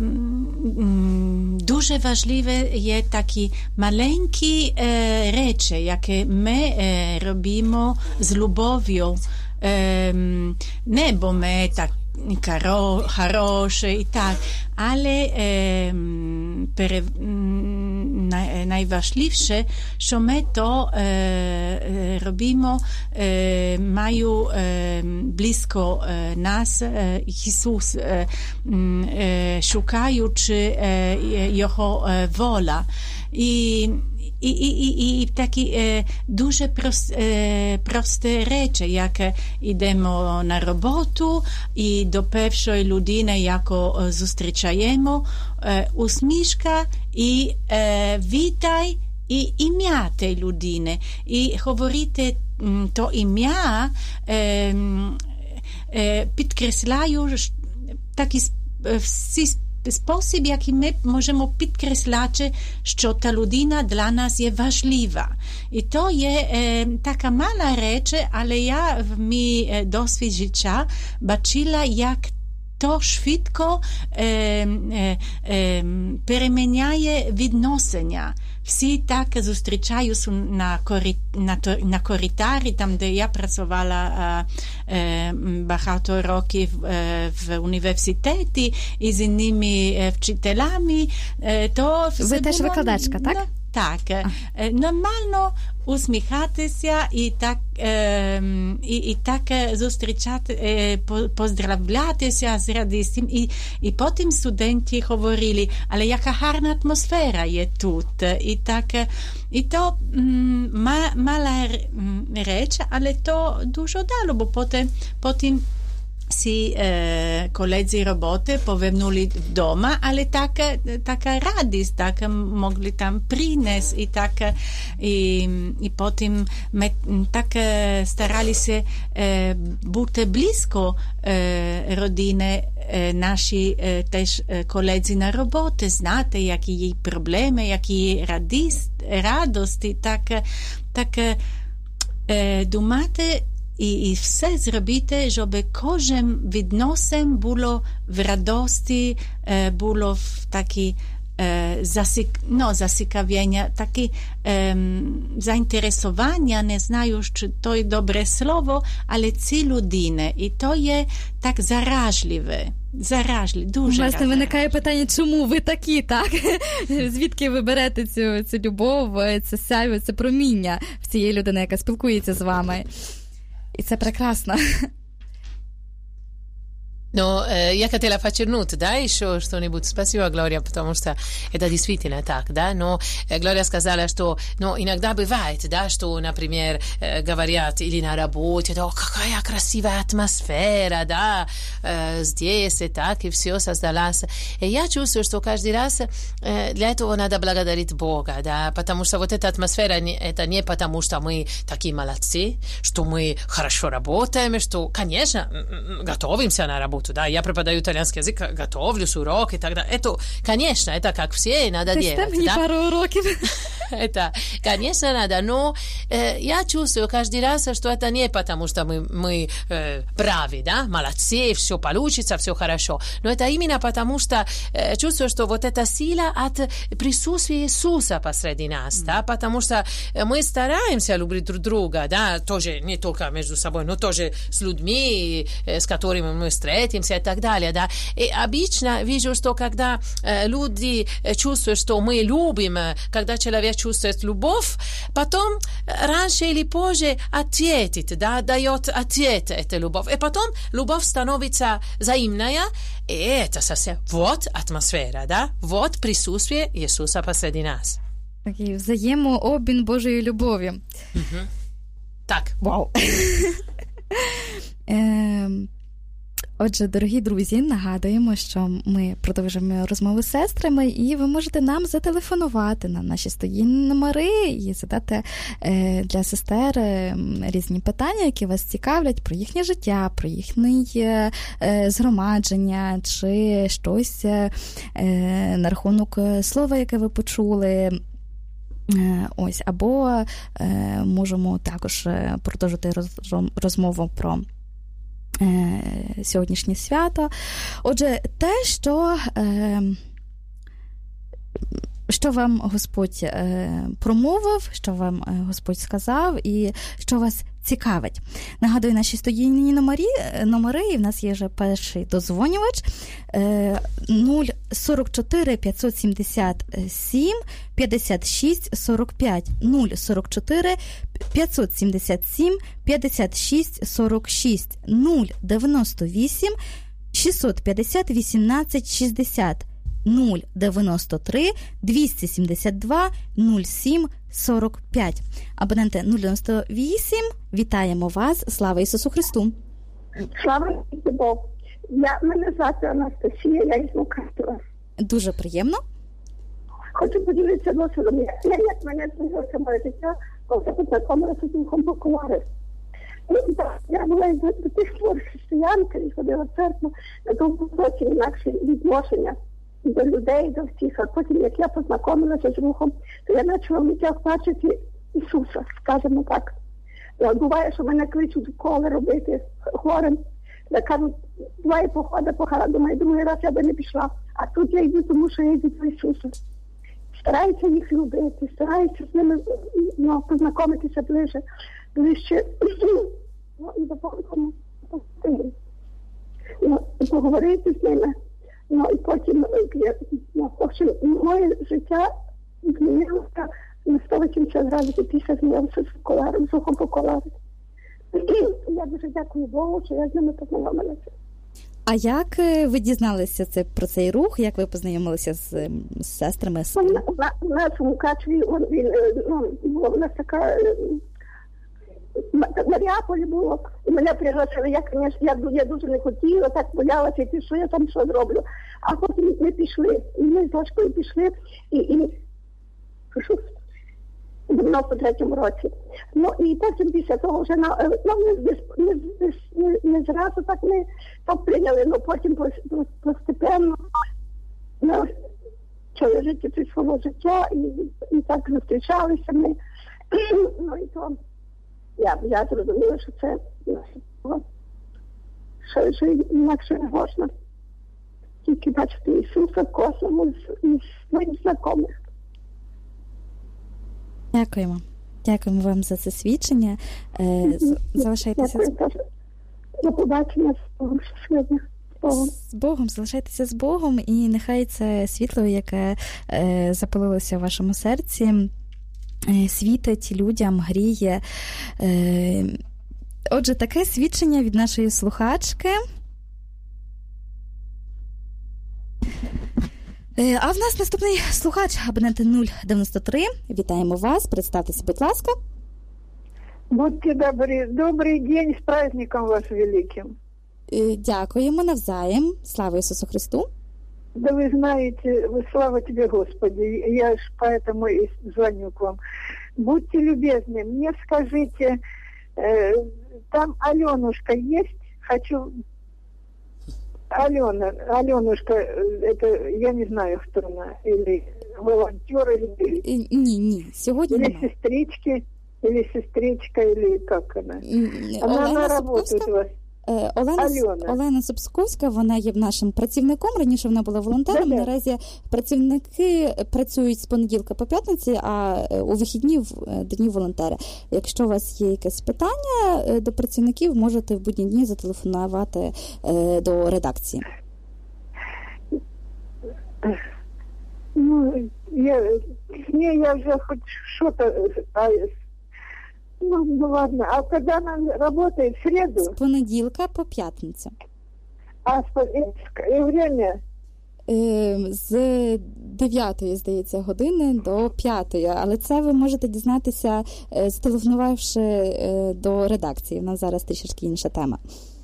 дуже важливе є такі маленькі е, речі, які ми е, робимо з любов'ю. Е, не бо ми так Каро, хороше і так, але е, пере, най, найважливіше, що ми то е, робимо, е, маю е, близько е, нас е, Ісус, е, е, шукаючи е, Його е, воля. І І, і, і, і такі е, дуже прост, е, прості речі, як йдемо на роботу і до першої людини, яку зустрічаємо, е, усмішка і е, вітай і ім'я тієї людини. І говорити то ім'я е, е, підкресляю такі всі спосіб, який ми можемо підкреслати, що та людина для нас є важлива. І то є е, така мала реч, але я в мій е, досвід життя бачила, як то швидко е, е, е, переміняє відносини. Всі так зустрічаються на, корі, на, на коридорі, там, де я працювала е, е, багато років е, в університеті і з іншими е, вчителями. Е, то Ви теж було, викладачка, так? Ну, так. Е, нормально усміхатися і так, е, і, і так зустрічати, е, поздравлятися з радістю. І, і потім студенти говорили, але яка гарна атмосфера є тут. І так, і то м, мала реч, але то дуже дало, бо потім, потім si e, koledzy roboty poвернули вдома, але так, така радість, так могли там принес і так і, і потім ми так старалися е, бути близько е, родини е, наші е, теж коледзи на роботі, знати, які є проблеми, які є радість, радості, так, так е, думати І, і все зробити, щоб кожен відносин було в радості, було в такі засік, no, засікавлення, такі заінтересування, не знаю, що то є добре слово, але ці людини, і то є так заражливе. Заражливе, дуже Власне, заражливе. Виникає питання, чому ви такі, так? Звідки ви берете цю, цю любов, це сяйво, це проміння в цієї людини, яка спілкується з вами? И це прекрасно. Но э, я хотела подчеркнуть, да, еще что-нибудь. Спасибо, Глория, потому что это действительно так, да. Но э, Глория сказала, что, ну, иногда бывает, да, что, например, э, говорят или на работе, да, какая красивая атмосфера, да, э, здесь и так, и все создалось. И я чувствую, что каждый раз э, для этого надо благодарить Бога, да, потому что вот эта атмосфера, не, это не потому, что мы такие молодцы, что мы хорошо работаем, что, конечно, готовимся на работу. Да, я преподаю итальянский язык, готовлюсь, урок и так далее. Это, конечно, это как все, надо делать. Ты да? пару уроков. Это, конечно, надо, но э, я чувствую каждый раз, что это не потому, что мы, мы э, правы, да, молодцы, все получится, все хорошо. Но это именно потому, что э, чувствую, что вот эта сила от присутствия Иисуса посреди нас, mm. да, потому что мы стараемся любить друг друга, да, тоже не только между собой, но тоже с людьми, э, с которыми мы встретимся и так далее, да. И обычно вижу, что когда э, люди чувствуют, что мы любим, когда человек чувствует любовь, потом раньше или позже ответит, да, дает ответ этой любовь. И потом любовь становится взаимная, и это совсем вот атмосфера, да, вот присутствие Иисуса посреди нас. Такий взаємообмін Божої любові. Угу. Так. Вау. Отже, дорогі друзі, нагадуємо, що ми продовжуємо розмову з сестрами, і ви можете нам зателефонувати на наші студійні номери і задати е, для сестер е, різні питання, які вас цікавлять про їхнє життя, про їхнє е, згромадження, чи щось е, на рахунок слова, яке ви почули. Ось, або е, можемо також продовжити роз, розмову про Е, сьогоднішнє свято. Отже, те, що, е, що вам Господь е, промовив, що вам Господь сказав і що вас цікавить. Нагадую, наші студійні номери, номери, і в нас є вже перший дозвонювач, е, нуль сорок чотири п'ятсот сімдесят сім п'ятдесят шість сорок п'ять, нуль сорок чотири п'ятсот сімдесят сім п'ятдесят шість сорок шість, нуль дев'яносто вісім шістсот п'ятдесят вісімнадцять шістдесят, нуль дев'яносто три двісті сімдесят два нуль сім сорок п'ять. Абоненти нуль дев'яносто вісім, вітаємо вас. Слава Ісусу Христу! Слава Богу! Я, мене звати Анастасія, я із Мукачева. Дуже приємно. Хочу поділитися досвідом. Я, як мене змінилося моє життя, коли я познайомилася з Духом Поколари. Ну, так, я була із тих хворих християнки, і ходила в церкву, на тому зовсім інакше відношення до людей, до всіх. А потім, як я познайомилася з Рухом, то я почала в життях бачити Ісуса, скажімо так. Буває, що мене кличуть уколи робити хворим. Я кажу, давай походи, походи. Думаю, другий раз я би не пішла. А тут я йду, тому що я йду до Ісуса. Стараюся їх любити, стараюся з ними, ну, познайомитися ближче, ближче, ну, і допомогти, ну, і поговорити з ними. Ну, і потім, ну, общем, моє життя змінилося на сто вісімдесят градусів після знайомства з Коларом, з Духом Поколари. Я дуже дякую Богу, що я з ними познайомилася. А як ви дізналися це, про цей рух? Як ви познайомилися з, з сестрами? У нас у Мукачеві, він, ну, була у нас така, в Маріаполі було, і мене пригласили, я, звісно, я, я дуже не хотіла, так боялася йти, що я там що зроблю. А потім ми пішли, і ми з дочкою пішли, і, і в дев'яносто третьому році. Ну, і потім після того вже, ну, не, не, не, не зразу так ми так прийняли, ну, потім постепенно ну, почали жити це свого життя, і, і так зустрічалися ми. Ну, і то я, я зрозуміла, що це, що, що інакше не можна. Тільки бачити Ісуса в кожному із своїх знайомих. Дякуємо. Дякуємо вам за це свідчення. Залишайтеся з Богом. До побачення з Богом. З Богом, залишайтеся з Богом, і нехай це світло, яке е, запалилося в вашому серці, е, світить людям, гріє. Е, отже, таке свідчення від нашої слухачки. А в нас наступний слухач, абонент нуль дев'яносто три. Вітаємо вас. Представтеся, будь ласка. Будьте добрі. Добрий день, з праздником вас великим. Дякуємо навзаєм. Слава Ісусу Христу. Да вы знаете, слава тебе, Господи, я ж поэтому и звоню к вам. Будьте любезны, мне скажите, э, там Аленушка есть? Хочу... Алена, Аленушка, это я не знаю, кто она, или волонтер, или... Ні, ні, сьогодні или немає. сестрички, или сестричка, или как она? Она, Олена она работает у вас. Олена, Альона. Олена Собсковська, вона є нашим працівником, раніше вона була волонтером, Да-да. наразі працівники працюють з понеділка по п'ятниці, а у вихідні в дні волонтери. Якщо у вас є якесь питання до працівників, можете в будні дні зателефонувати до редакції. Ну, я, не, я уже хоть что-то... А, ну, ну ладно, а когда она работает? В среду? З понеділка по п'ятницю. А и время? З дев'ятої, здається, години до п'ятої. Але це ви можете дізнатися, зателефонувавши до редакції. У нас зараз трішки інша тема.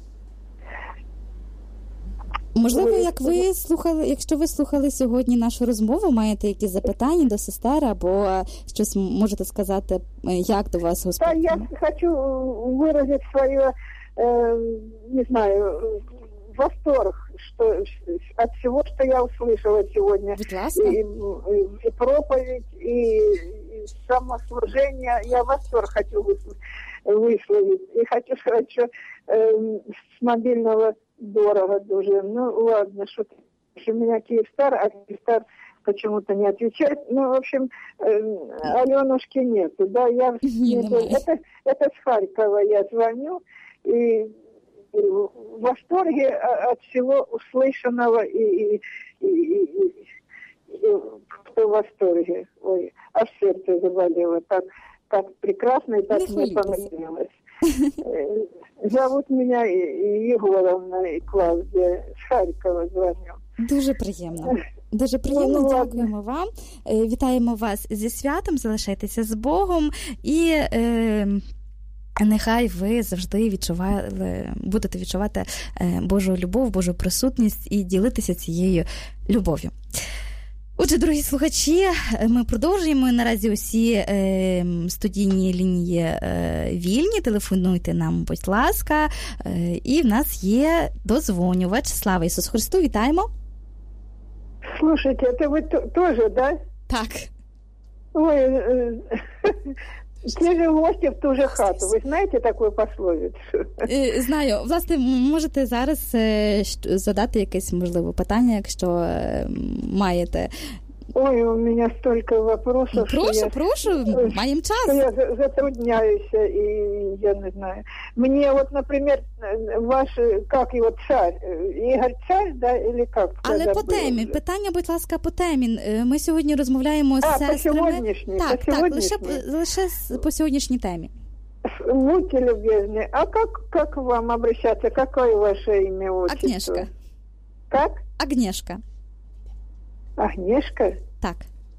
Можливо, як ви слухали, якщо ви слухали сьогодні нашу розмову, маєте якісь запитання до сестер, або щось можете сказати, як до вас Господь? Да, я хочу выразить свое, э, не знаю, восторг что, от всего, что я услышала сегодня. Будь ласка. И, и, и проповедь, и, и самослужение. Я восторг хочу высловить. И хочу сказать, что э, с мобильного дорого дуже. Ну, ладно, что у меня Киевстар, а Киевстар почему-то не отвечает. Ну, в общем, э, Аленушки нету, да, я... Не, это, это с Харькова я звоню, и, и в восторге от всего услышанного, и, и, и, и, и в восторге. Ой, аж сердце заболело. Так, так прекрасно, и так мне понравилось. Зовут меня Егоровна и Клавдия, з Харкова звоню. Дуже приємно. Дуже приємно, ну, дякуємо вам. Вітаємо вас зі святом, залишайтеся з Богом і е, нехай ви завжди відчували, будете відчувати Божу любов, Божу присутність і ділитися цією любов'ю. Отже, дорогі слухачі, ми продовжуємо. Наразі усі е, студійні лінії е, вільні. Телефонуйте нам, будь ласка. Е, і в нас є дозвонювач. Слава Ісусу Христу, вітаємо. Слушайте, это вы т- тоже, да? Так. Ой, э, те же гости в ту же хату. Вы знаете такую пословицу? Е, знаю. Власне, можете зараз е, щ- задати якесь, можливо, питання, якщо е, маєте. Ой, у меня столько вопросов, Прошу, что я, прошу, маємо что час. я за- затрудняюсь, и я не знаю. Мне вот, например, ваш, как его, царь, Игорь Царь, да, или как? Але Я по забыла темі, уже. питання, будь ласка, по темі. Е, Ми сьогодні розмовляємо з А, по сестрами. сьогоднішній, Так, по так, лише, сьогоднішній. лише з- по сьогоднішній темі. Будьте любезны, а как, как вам обращаться? Какое ваше имя, отчество? Агнєшка. Как? Агнєшка. Агнешка? Так.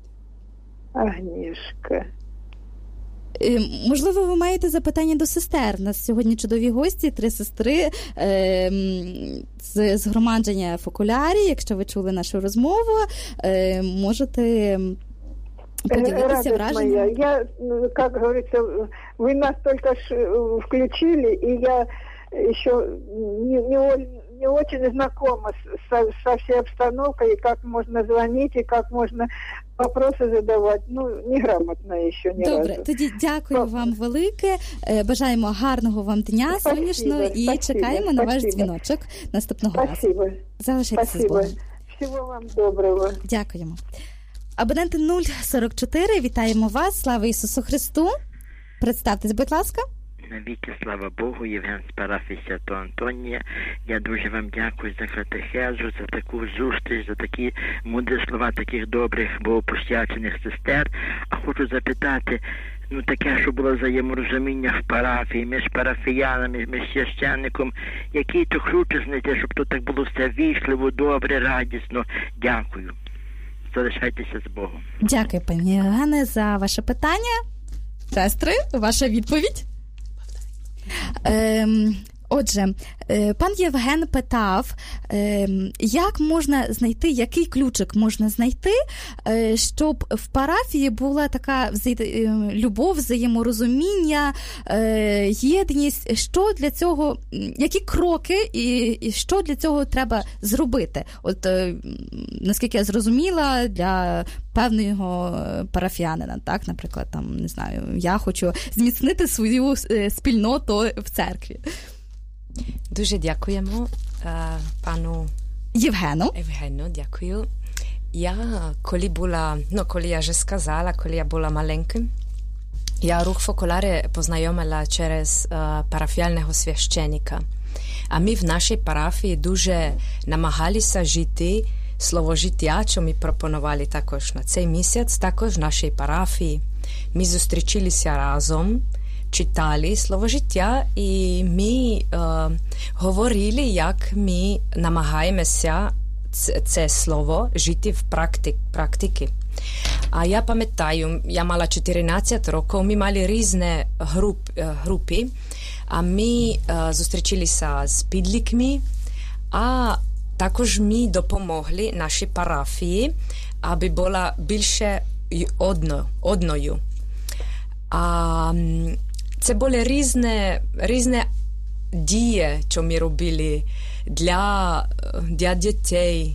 Агнешка. Е, Можливо, ви маєте запитання до сестер. У нас сьогодні чудові гості, три сестри е, м, з згромадження Фокулярі. Якщо ви чули нашу розмову, е, можете поділитися Радость моя, враженням. я, ну, как говорится, вы нас только ж э, включили, и я еще не, не, о- не очень знакома с- со, со всей обстановкой, и как можно звонить, и как можно вопросы задавать. Ну, неграмотно еще ни Добре, разу. тоді дякую вам велике. Е, Бажаємо гарного вам дня Спасибо, сонячного і спасибо, чекаємо на ваш спасибо. дзвіночок наступного разу. Спасибо. Залишайтеся з Спасибо. Богом. Всего вам доброго. Дякуємо. Абоненти нуль сорок чотири, вітаємо вас. Слава Ісусу Христу. Представтесь, будь ласка. Навіки, слава Богу, Євген з парафії Святого Антонія. Я дуже вам дякую за катехезу, за таку зустріч, за такі мудрі слова таких добрих богопосвячених сестер. А хочу запитати, ну таке, що було взаєморозуміння в парафії, між парафіянами, між священником, який то ключ знайти, щоб то так було все вічливо, добре, радісно. Дякую. Залишайтеся з Богом. Дякую, пані Євгене, за ваше питання. Сестри, ваша відповідь. Ем, отже, е, пан Євген питав, ем, як можна знайти, який ключик можна знайти, е, щоб в парафії була така взаї- е, любов, взаєморозуміння, е, єдність. Що для цього, м, які кроки і, і що для цього треба зробити? От, е, м, наскільки я зрозуміла, для певного е, парафіянина, так, наприклад, там, не знаю, я хочу зміцнити свою е, спільноту в церкві. Дуже дякуємо е, пану Євгену. Євгену, дякую. Я, коли була, ну, коли я вже сказала, коли я була маленьким, я рух Фокуляри познайомила через е, парафіального священика. А ми в нашій парафії дуже намагалися жити слово життя, що ми пропонували також на цей місяць, також в нашій парафії. Ми зустрічалися разом, читали слово життя, і ми е, говорили, як ми намагаємося це, це слово жити в практик, практики. А я пам'ятаю, я мала чотирнадцять років, ми мали різні груп, групи, а ми е, зустрічалися з підлітками, а також ми допомогли нашій парафії, аби була більше одно, одною. А це були різні, різні дії, що ми робили для, для дітей.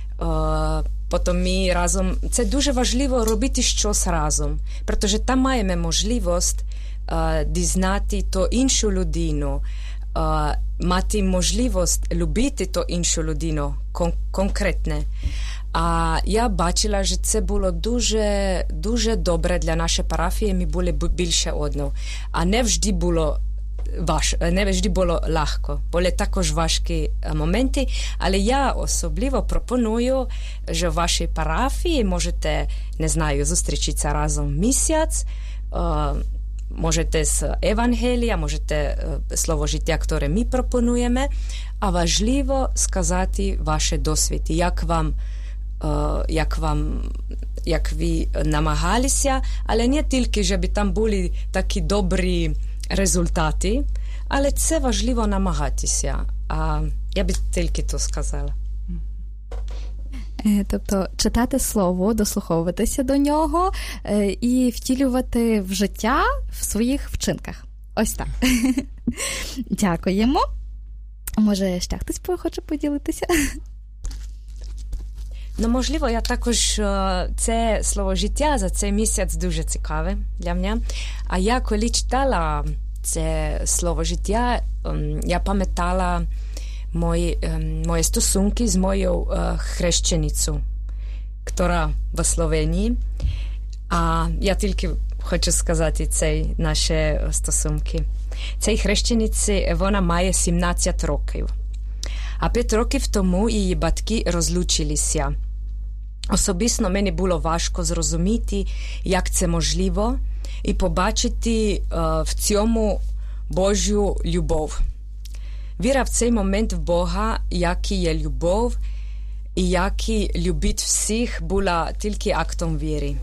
Потім ми разом... Це дуже важливо робити щось разом, тому що там маємо можливість дізнати то іншу людину, мати можливість любити то іншу людину кон- конкретне. А я бачила, що це було дуже, дуже добре для нашої парафії, ми були більше одно. А не завжди було важ, не завжди було легко. Були також важкі моменти, але я особливо пропоную, що в вашій парафії можете, не знаю, зустрічатися разом місяць, можете з Евангелія, можете слово життя, яке ми пропонуємо, а важливо сказати ваші досвіди, як вам як вам, як ви намагалися, але не тільки, щоб там були такі добрі результати, але це важливо намагатися. А я би тільки то сказала. Тобто читати слово, дослуховуватися до нього і втілювати в життя в своїх вчинках. Ось так. Дякуємо. Може, ще хтось хоче поділитися? Ну, можливо, я також це слово «життя» за цей місяць дуже цікаве для мене. А я, коли читала це слово «життя», я пам'ятала мої, мої стосунки з моєю хрещеницею, яка в Словенії. А я тільки хочу сказати ці наші стосунки. Цей хрещениці, вона має сімнадцять років. А п'ять років тому її батьки розлучилися. Особисто мені було важко зрозуміти, як це можливо, і побачити uh, в цьому Божу любов. Віра в цей момент в Бога, який є любов, і який любить всіх, була тільки актом віри.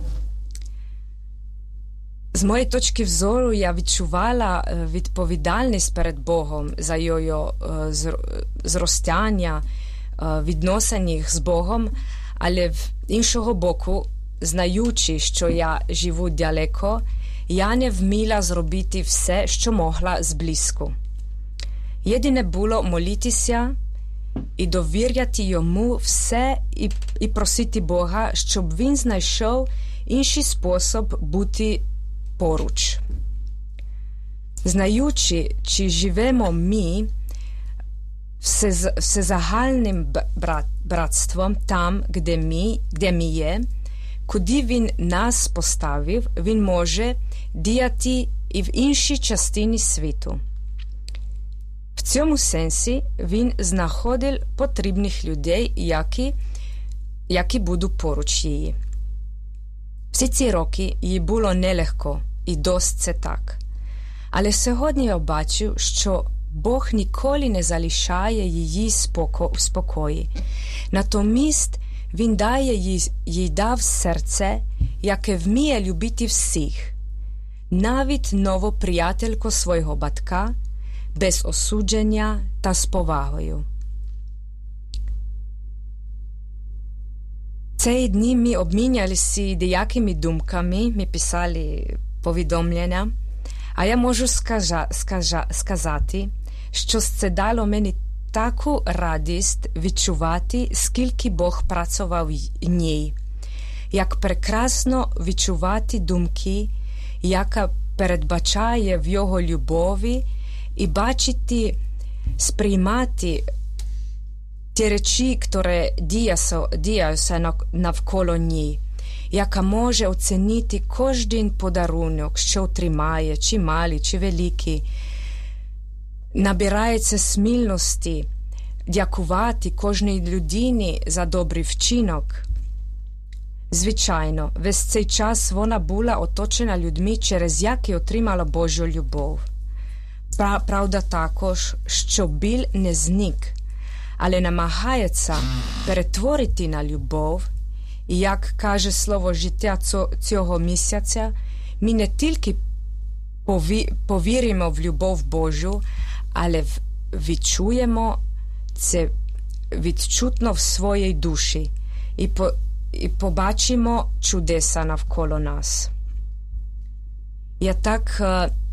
З моєї точки зору, я відчувала відповідальність перед Богом за її зростання, відносин з Богом, але з іншого боку, знаючи, що я живу далеко, я не вміла зробити все, що могла зблизьку. Єдине було молитися і довіряти йому все і, і просити Бога, щоб він знайшов інший спосіб бути поруч. Знаючи, чи живемо ми все, всезагальним брат, братством там, де ми, де ми є, куди він нас поставив, він може діяти і в іншій частині світу. В цьому сенсі він знаходив потрібних людей, які, які будуть поруч її. Всі ці роки їй було нелегко, і досить це так. Але сьогодні я бачу, що Бог ніколи не залишає її споко, в спокої. Натомість він дає їй, їй дав серце, яке вміє любити всіх, навіть нову приятельку свого батька, без осудження та з повагою. Ці дні ми обмінялися деякими думками, ми писали повідомлення, а я можу скажа, скажа, сказати, що це дало мені таку радість відчувати, скільки Бог працював в ній, як прекрасно відчувати думки, яка передбачає в його любові, і бачити, сприймати ті речі, які діються навколо ній, яка може оцінити кожен подарунок, що отримає, чи малий, чи великий. Набирається сміливості дякувати кожній людині за добрий вчинок. Звичайно, весь цей час вона була оточена людьми, через які отримала Божу любов. Правда також, що біль не зник, але намагається перетворити на любов. І, як каже слово життя цього місяця, ми не тільки повіримо в любов Божу, але відчуємо це відчутно в своїй душі і, по, і побачимо чудеса навколо нас. Я так,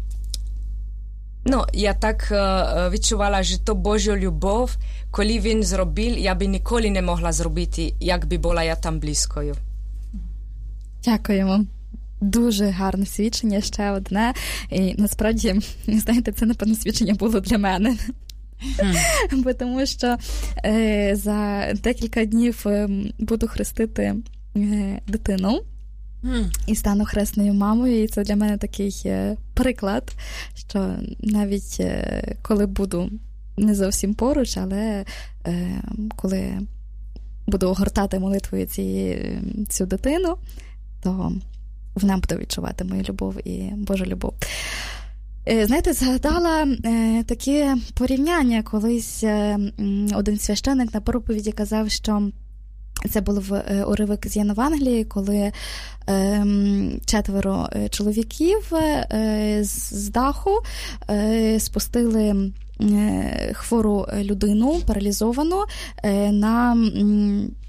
ну, я так відчувала, що то Божа любов, коли він зробив, я би ніколи не могла зробити, якби була я там близькою. Дякуємо. Дуже гарне свідчення, ще одне. І насправді, знаєте, це, напевно, свідчення було для мене. Mm. Бо тому що е, за декілька днів буду хрестити е, дитину mm. і стану хресною мамою. І це для мене такий е, приклад, що навіть е, коли буду не зовсім поруч, але е, коли буду огортати молитвою ці, цю дитину, то вона буде відчувати мою любов і Божу любов. Знаєте, згадала е, таке порівняння. Колись е, один священик на проповіді казав, що це був е, уривок з Євангелії, коли е, четверо чоловіків е, з, з даху е, спустили е, хвору людину, паралізовану, е, на... М,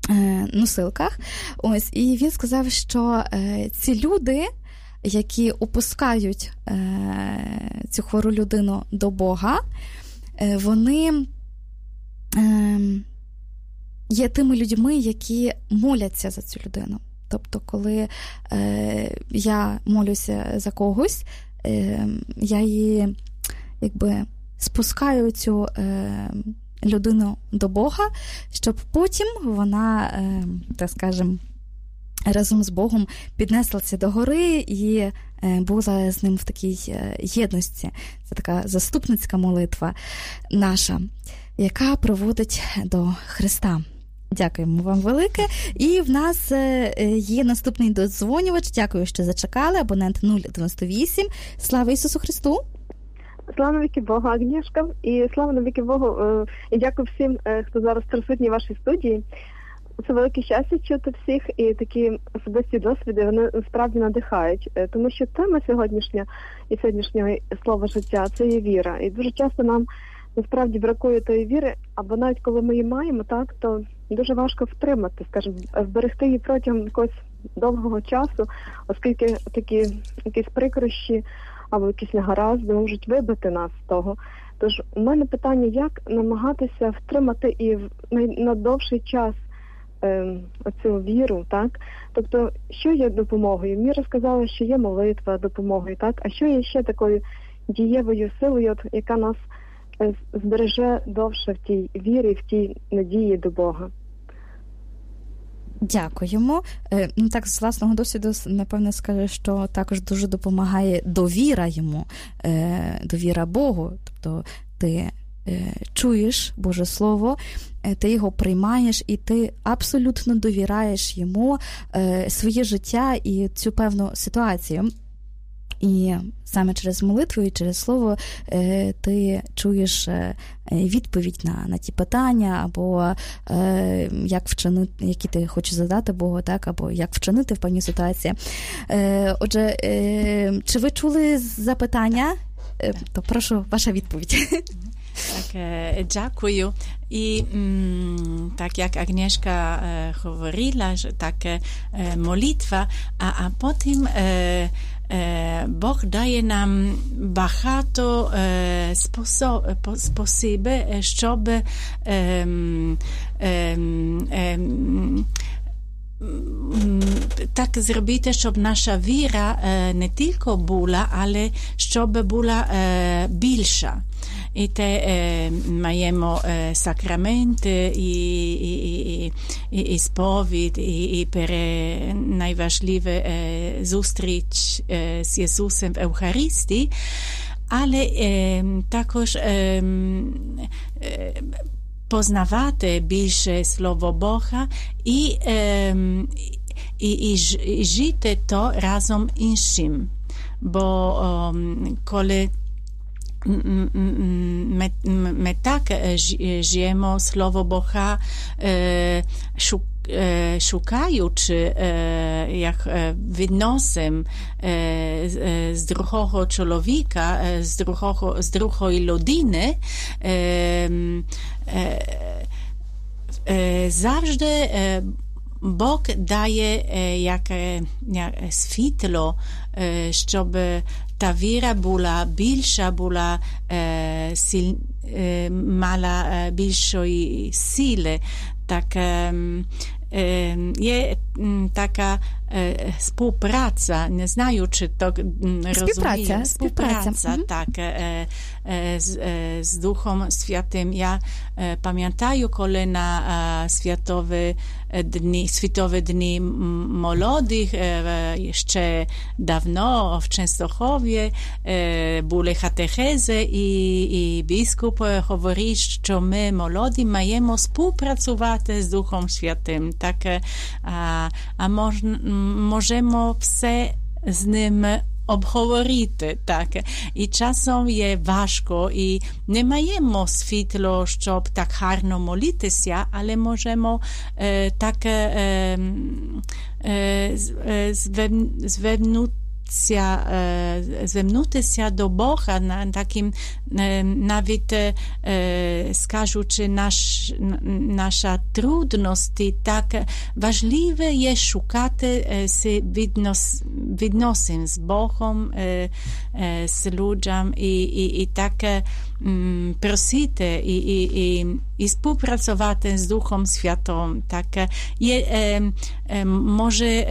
носилках. Ось, і він сказав, що е, ці люди, які опускають е, цю хвору людину до Бога, е, вони е, є тими людьми, які моляться за цю людину. Тобто, коли е, я молюся за когось, е, я її якби спускаю цю е, людину до Бога, щоб потім вона, е, так скажемо, разом з Богом піднеслася до гори і е, була з ним в такій е, єдності. Це така заступницька молитва наша, яка проводить до Христа. Дякуємо вам велике. І в нас є наступний додзвонювач. Дякую, що зачекали. Абонент нуль дев'яносто вісім. Слава Ісусу Христу! Слава навіки Богу, Агнішка. І слава навіки Богу. І дякую всім, хто зараз присутній в вашій студії. Це велике щастя чути всіх, і такі особисті досвіди, вони справді надихають. Тому що тема сьогоднішня і сьогоднішнього слова життя – це є віра. І дуже часто нам насправді бракує тої віри, або навіть коли ми її маємо, так, то дуже важко втримати, скажімо, зберегти її протягом якогось довгого часу, оскільки такі якісь прикрощі або якісь негаразди можуть вибити нас з того. Тож у мене питання, як намагатися втримати і на довший час е, оцю віру, так? Тобто, що є допомогою? Міра сказала, що є молитва допомогою, так? А що є ще такою дієвою силою, от, яка нас збереже довше в тій вірі, в тій надії до Бога? Дякуємо. Ну так, з власного досвіду, напевно, скажу, що також дуже допомагає довіра йому, довіра Богу. Тобто ти чуєш Боже Слово, ти його приймаєш, і ти абсолютно довіряєш йому своє життя і цю певну ситуацію. І саме через молитву і через слово е, ти чуєш е, відповідь на, на ті питання, або е, як вчинити, які ти хочеш задати Богу, так, або як вчинити в певній ситуації. Е, отже, е, чи ви чули запитання? Е, то прошу, ваша відповідь. Так, дякую. І так, як Агнішка говорила, так, молитва, а, а потім Бог дає нам багато способів, щоб так зробити, щоб наша віра не тільки була, але щоб була більша. І те е, маємо е, сакраменти і, і, і, і, і сповідь, і, і пере, найважливе е, зустріч е, з Ісусом в Евхаристії, але е, також е, е, познавати більше Слово Бога і, е, і, і, і жити то разом іншим. Бо е, коли Ми, ми так живемо Слово Бога, шукаючи як відносин з другого чоловіка, з другого, з другої людини, завжди Бог дає як, як світло, щоб та віра була більша, була е, сіль, е, мала е, більшої сили. Так, е, е, є така е, співпраця, не знаю, чи то розумію. Співпраця, співпраця. Так, е, е, з, е, з Духом Святим. Я е, пам'ятаю, коли на е, святові дні, світові дні молодих, е, ще давно в Częstochowie е, були катехези, і, і біскуп говорить, що ми молоді маємо співпрацювати з Духом Святим. Так, а, а мож, можемо все з ним обговорити, так. І часом є важко, і не маємо світло, щоб так гарно молитися, але можемо е, так е, е, зведнути звернутися до Бога на таким, навіть скажучи наш, наша трудності, так важливо є шукати віднос, відносин з Богом, з людям і, і, і так просити і, і, і, і співпрацювати з Духом Святим. Так є, може,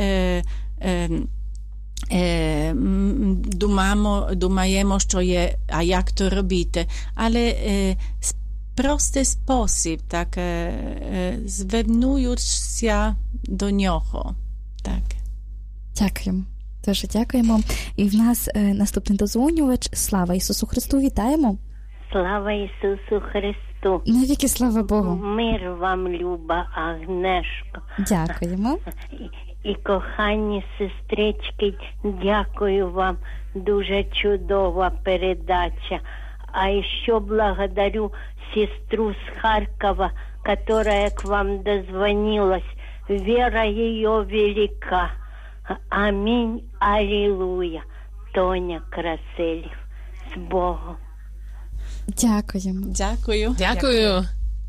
Е, думаємо, думаємо, що є, а як то робити, але е, простий спосіб, так, е, е, звернуються до нього. Так. Дякуємо. Дуже дякуємо. І в нас е, наступний дозвонювач. Слава Ісусу Христу, вітаємо. Слава Ісусу Христу. Навіки слава Богу. Мир вам, люба Агнешко. Дякуємо. І, кохані сестрички, дякую вам, дуже чудова передача. А ще благодарю сестру з Харкова, которая к вам дозвонилась. Вера ее велика. Аминь, аллилуйя. Тоня Краселів. З Богом. Дякуємо. Дякую. Дякую.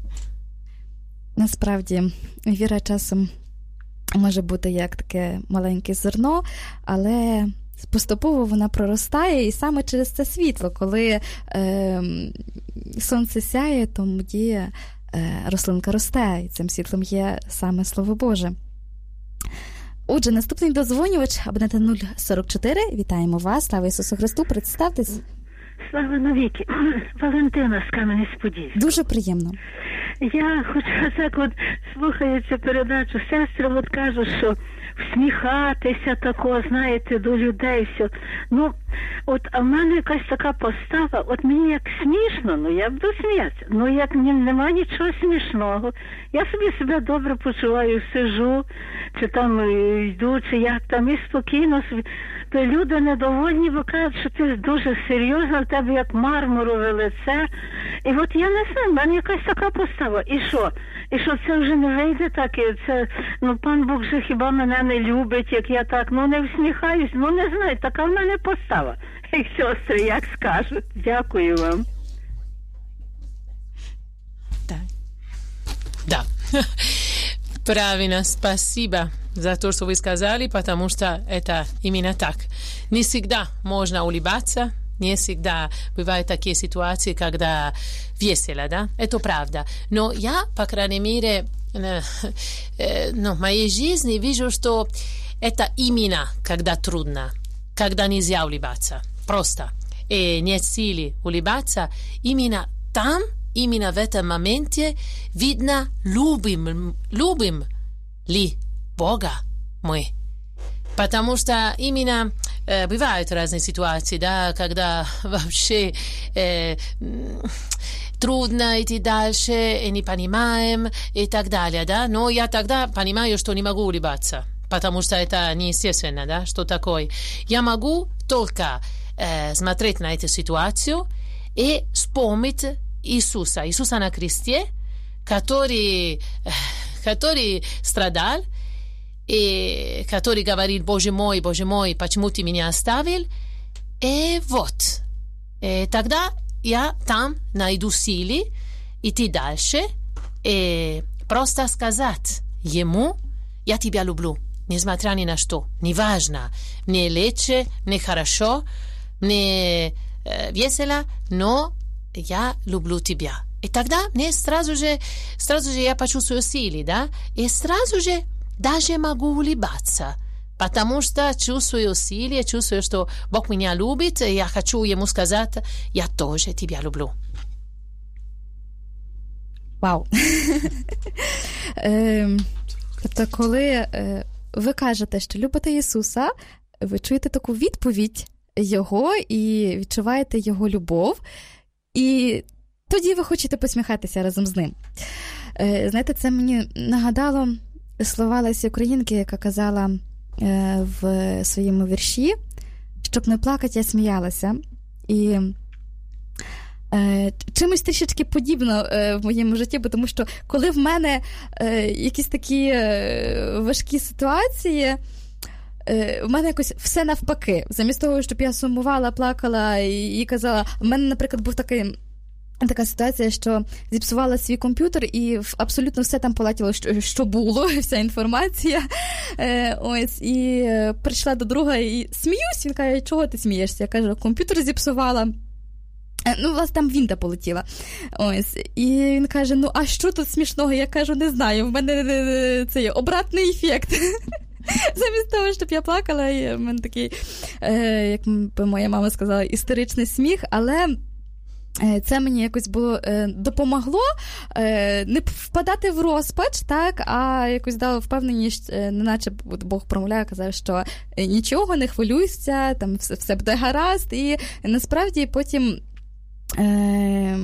Насправді, віра часом може бути як таке маленьке зерно, але поступово вона проростає, і саме через це світло, коли е, сонце сяє, тоді е, рослинка росте, і цим світлом є саме Слово Боже. Отже, наступний дозвонювач, абонент нуль сорок чотири, вітаємо вас, слава Ісусу Христу, представтесь. Слава навіки. Валентина з Кам'янець-Подільського. Дуже приємно. Я хочу так от, слухаю цю передачу, сестри от кажуть, що всміхатися такого, знаєте, до людей, все. Ну, от, а в мене якась така постава, от мені як смішно, ну я буду сміятися, ну як нема нічого смішного. Я собі себе добре почуваю, сижу, чи там йду, чи як там, і спокійно собі. То люди недовольні, бо кажуть, що ти дуже серйозно, в тебе як мармурове лице. І от я не знаю, в мене якась така постава. І що? І що це вже не вийде так? І це, ну, пан Бог же хіба мене не любить, як я так, ну, не всміхаюсь, ну, не знаю, така в мене постава. Як сестри, як скажуть. Дякую вам. Так. Да. Правильно, спасибо за то, что вы сказали, потому что это именно так. Не всегда можно улыбаться, не всегда бывают такие ситуации, когда весело, да? Это правда. Но я, по крайней мере, э, э, ну, в моей жизни вижу, что это именно когда трудно, когда нельзя улыбаться. Просто. И нет силы улыбаться. Именно там, именно в этом моменте видно, любим, любим ли Бога мы. Потому что именно э, бывают разные ситуации, да, когда вообще э, трудно идти дальше, и не понимаем, и так далее, да. Но я тогда понимаю, что не могу улыбаться, потому что это неестественно, да, что такое. Я могу только э, смотреть на эту ситуацию и вспомнить Иисуса, Иисуса на кресте, который, который страдал, и который говорит: Боже мой, Боже мой, почему ты меня оставил? И вот. И тогда я там найду силы идти дальше и просто сказать ему: я тебя люблю, несмотря ни на что. Неважно, мне легче, мне хорошо, мне э, весело, но я люблю тебя. И тогда мне сразу же, сразу же я почувствую силы, да? И сразу же даже могу улыбаться, потому что чувствую силы, чувствую, что Бог меня любит, и я хочу ему сказать: я тоже тебя люблю. Вау! Тобто, коли ви кажете, що любите Ісуса, ви чуєте таку відповідь Його і відчуваєте Його любов, і тоді ви хочете посміхатися разом з ним. Знаєте, це мені нагадало слова Лесі Українки, яка казала в своєму вірші: щоб не плакати, я сміялася. І чимось трішечки подібно в моєму житті, бо тому що коли в мене якісь такі важкі ситуації, в мене якось все навпаки. Замість того, щоб я сумувала, плакала і, і казала, в мене, наприклад, був такий така ситуація, що зіпсувала свій комп'ютер і абсолютно все там полетіло, що, що було, вся інформація. Е, ось, і е, прийшла до друга і сміюсь, він каже, чого ти смієшся? Я кажу, комп'ютер зіпсувала. Е, ну, власне, там вінта полетіла. Ось, і він каже, ну, а що тут смішного? Я кажу, не знаю, в мене це є обратний ефект. Замість того, щоб я плакала, і в мене такий, е, як би моя мама сказала, істеричний сміх, але це мені якось було е, допомогло е, не впадати в розпач, так, а якось дало впевненість, е, неначе Бог промовляє, казав, що нічого, не хвилюйся, там все, все буде гаразд, і насправді потім е,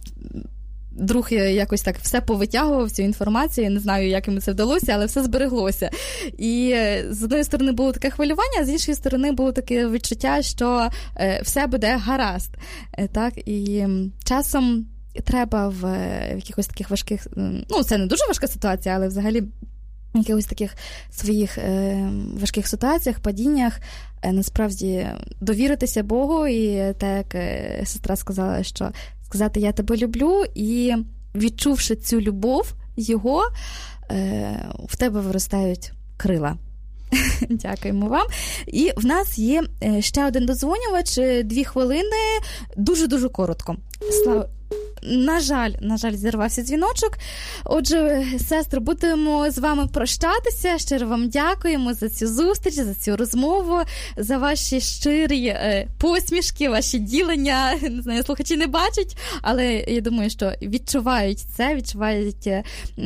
друг якось так все повитягував, цю інформацію, я не знаю, як йому це вдалося, але все збереглося. І з одної сторони було таке хвилювання, а з іншої сторони було таке відчуття, що все буде гаразд. Так? І часом треба в, в якихось таких важких, ну, це не дуже важка ситуація, але взагалі в якихось таких своїх е, важких ситуаціях, падіннях, е, насправді довіритися Богу, і так, як сестра сказала, що сказати «я тебе люблю», і відчувши цю любов Його, е, в тебе виростають крила. Дякуємо вам. І в нас є ще один додзвонювач, дві хвилини, дуже-дуже коротко. Слава... На жаль, на жаль, зірвався дзвіночок. Отже, сестри, будемо з вами прощатися. Щиро вам дякуємо за цю зустріч, за цю розмову, за ваші щирі е, посмішки, ваші ділення. Не знаю, слухачі не бачать, але я думаю, що відчувають це, відчувають е,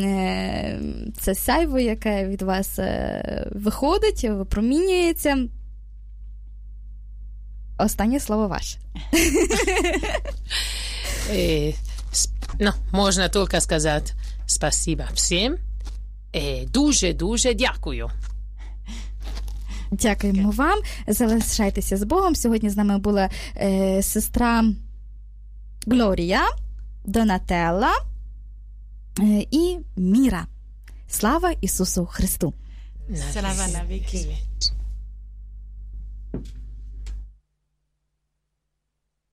це сяйво, яке від вас е, виходить, випромінюється. Останнє слово ваше. Э, ну, можно только сказать спасибо всем. Э, дуже-дуже дякую. Дякуємо вам. Залишайтеся з Богом. Сьогодні з нами була е, сестра Глорія, Донателла е, і Міра. Слава Ісусу Христу! Слава навіки.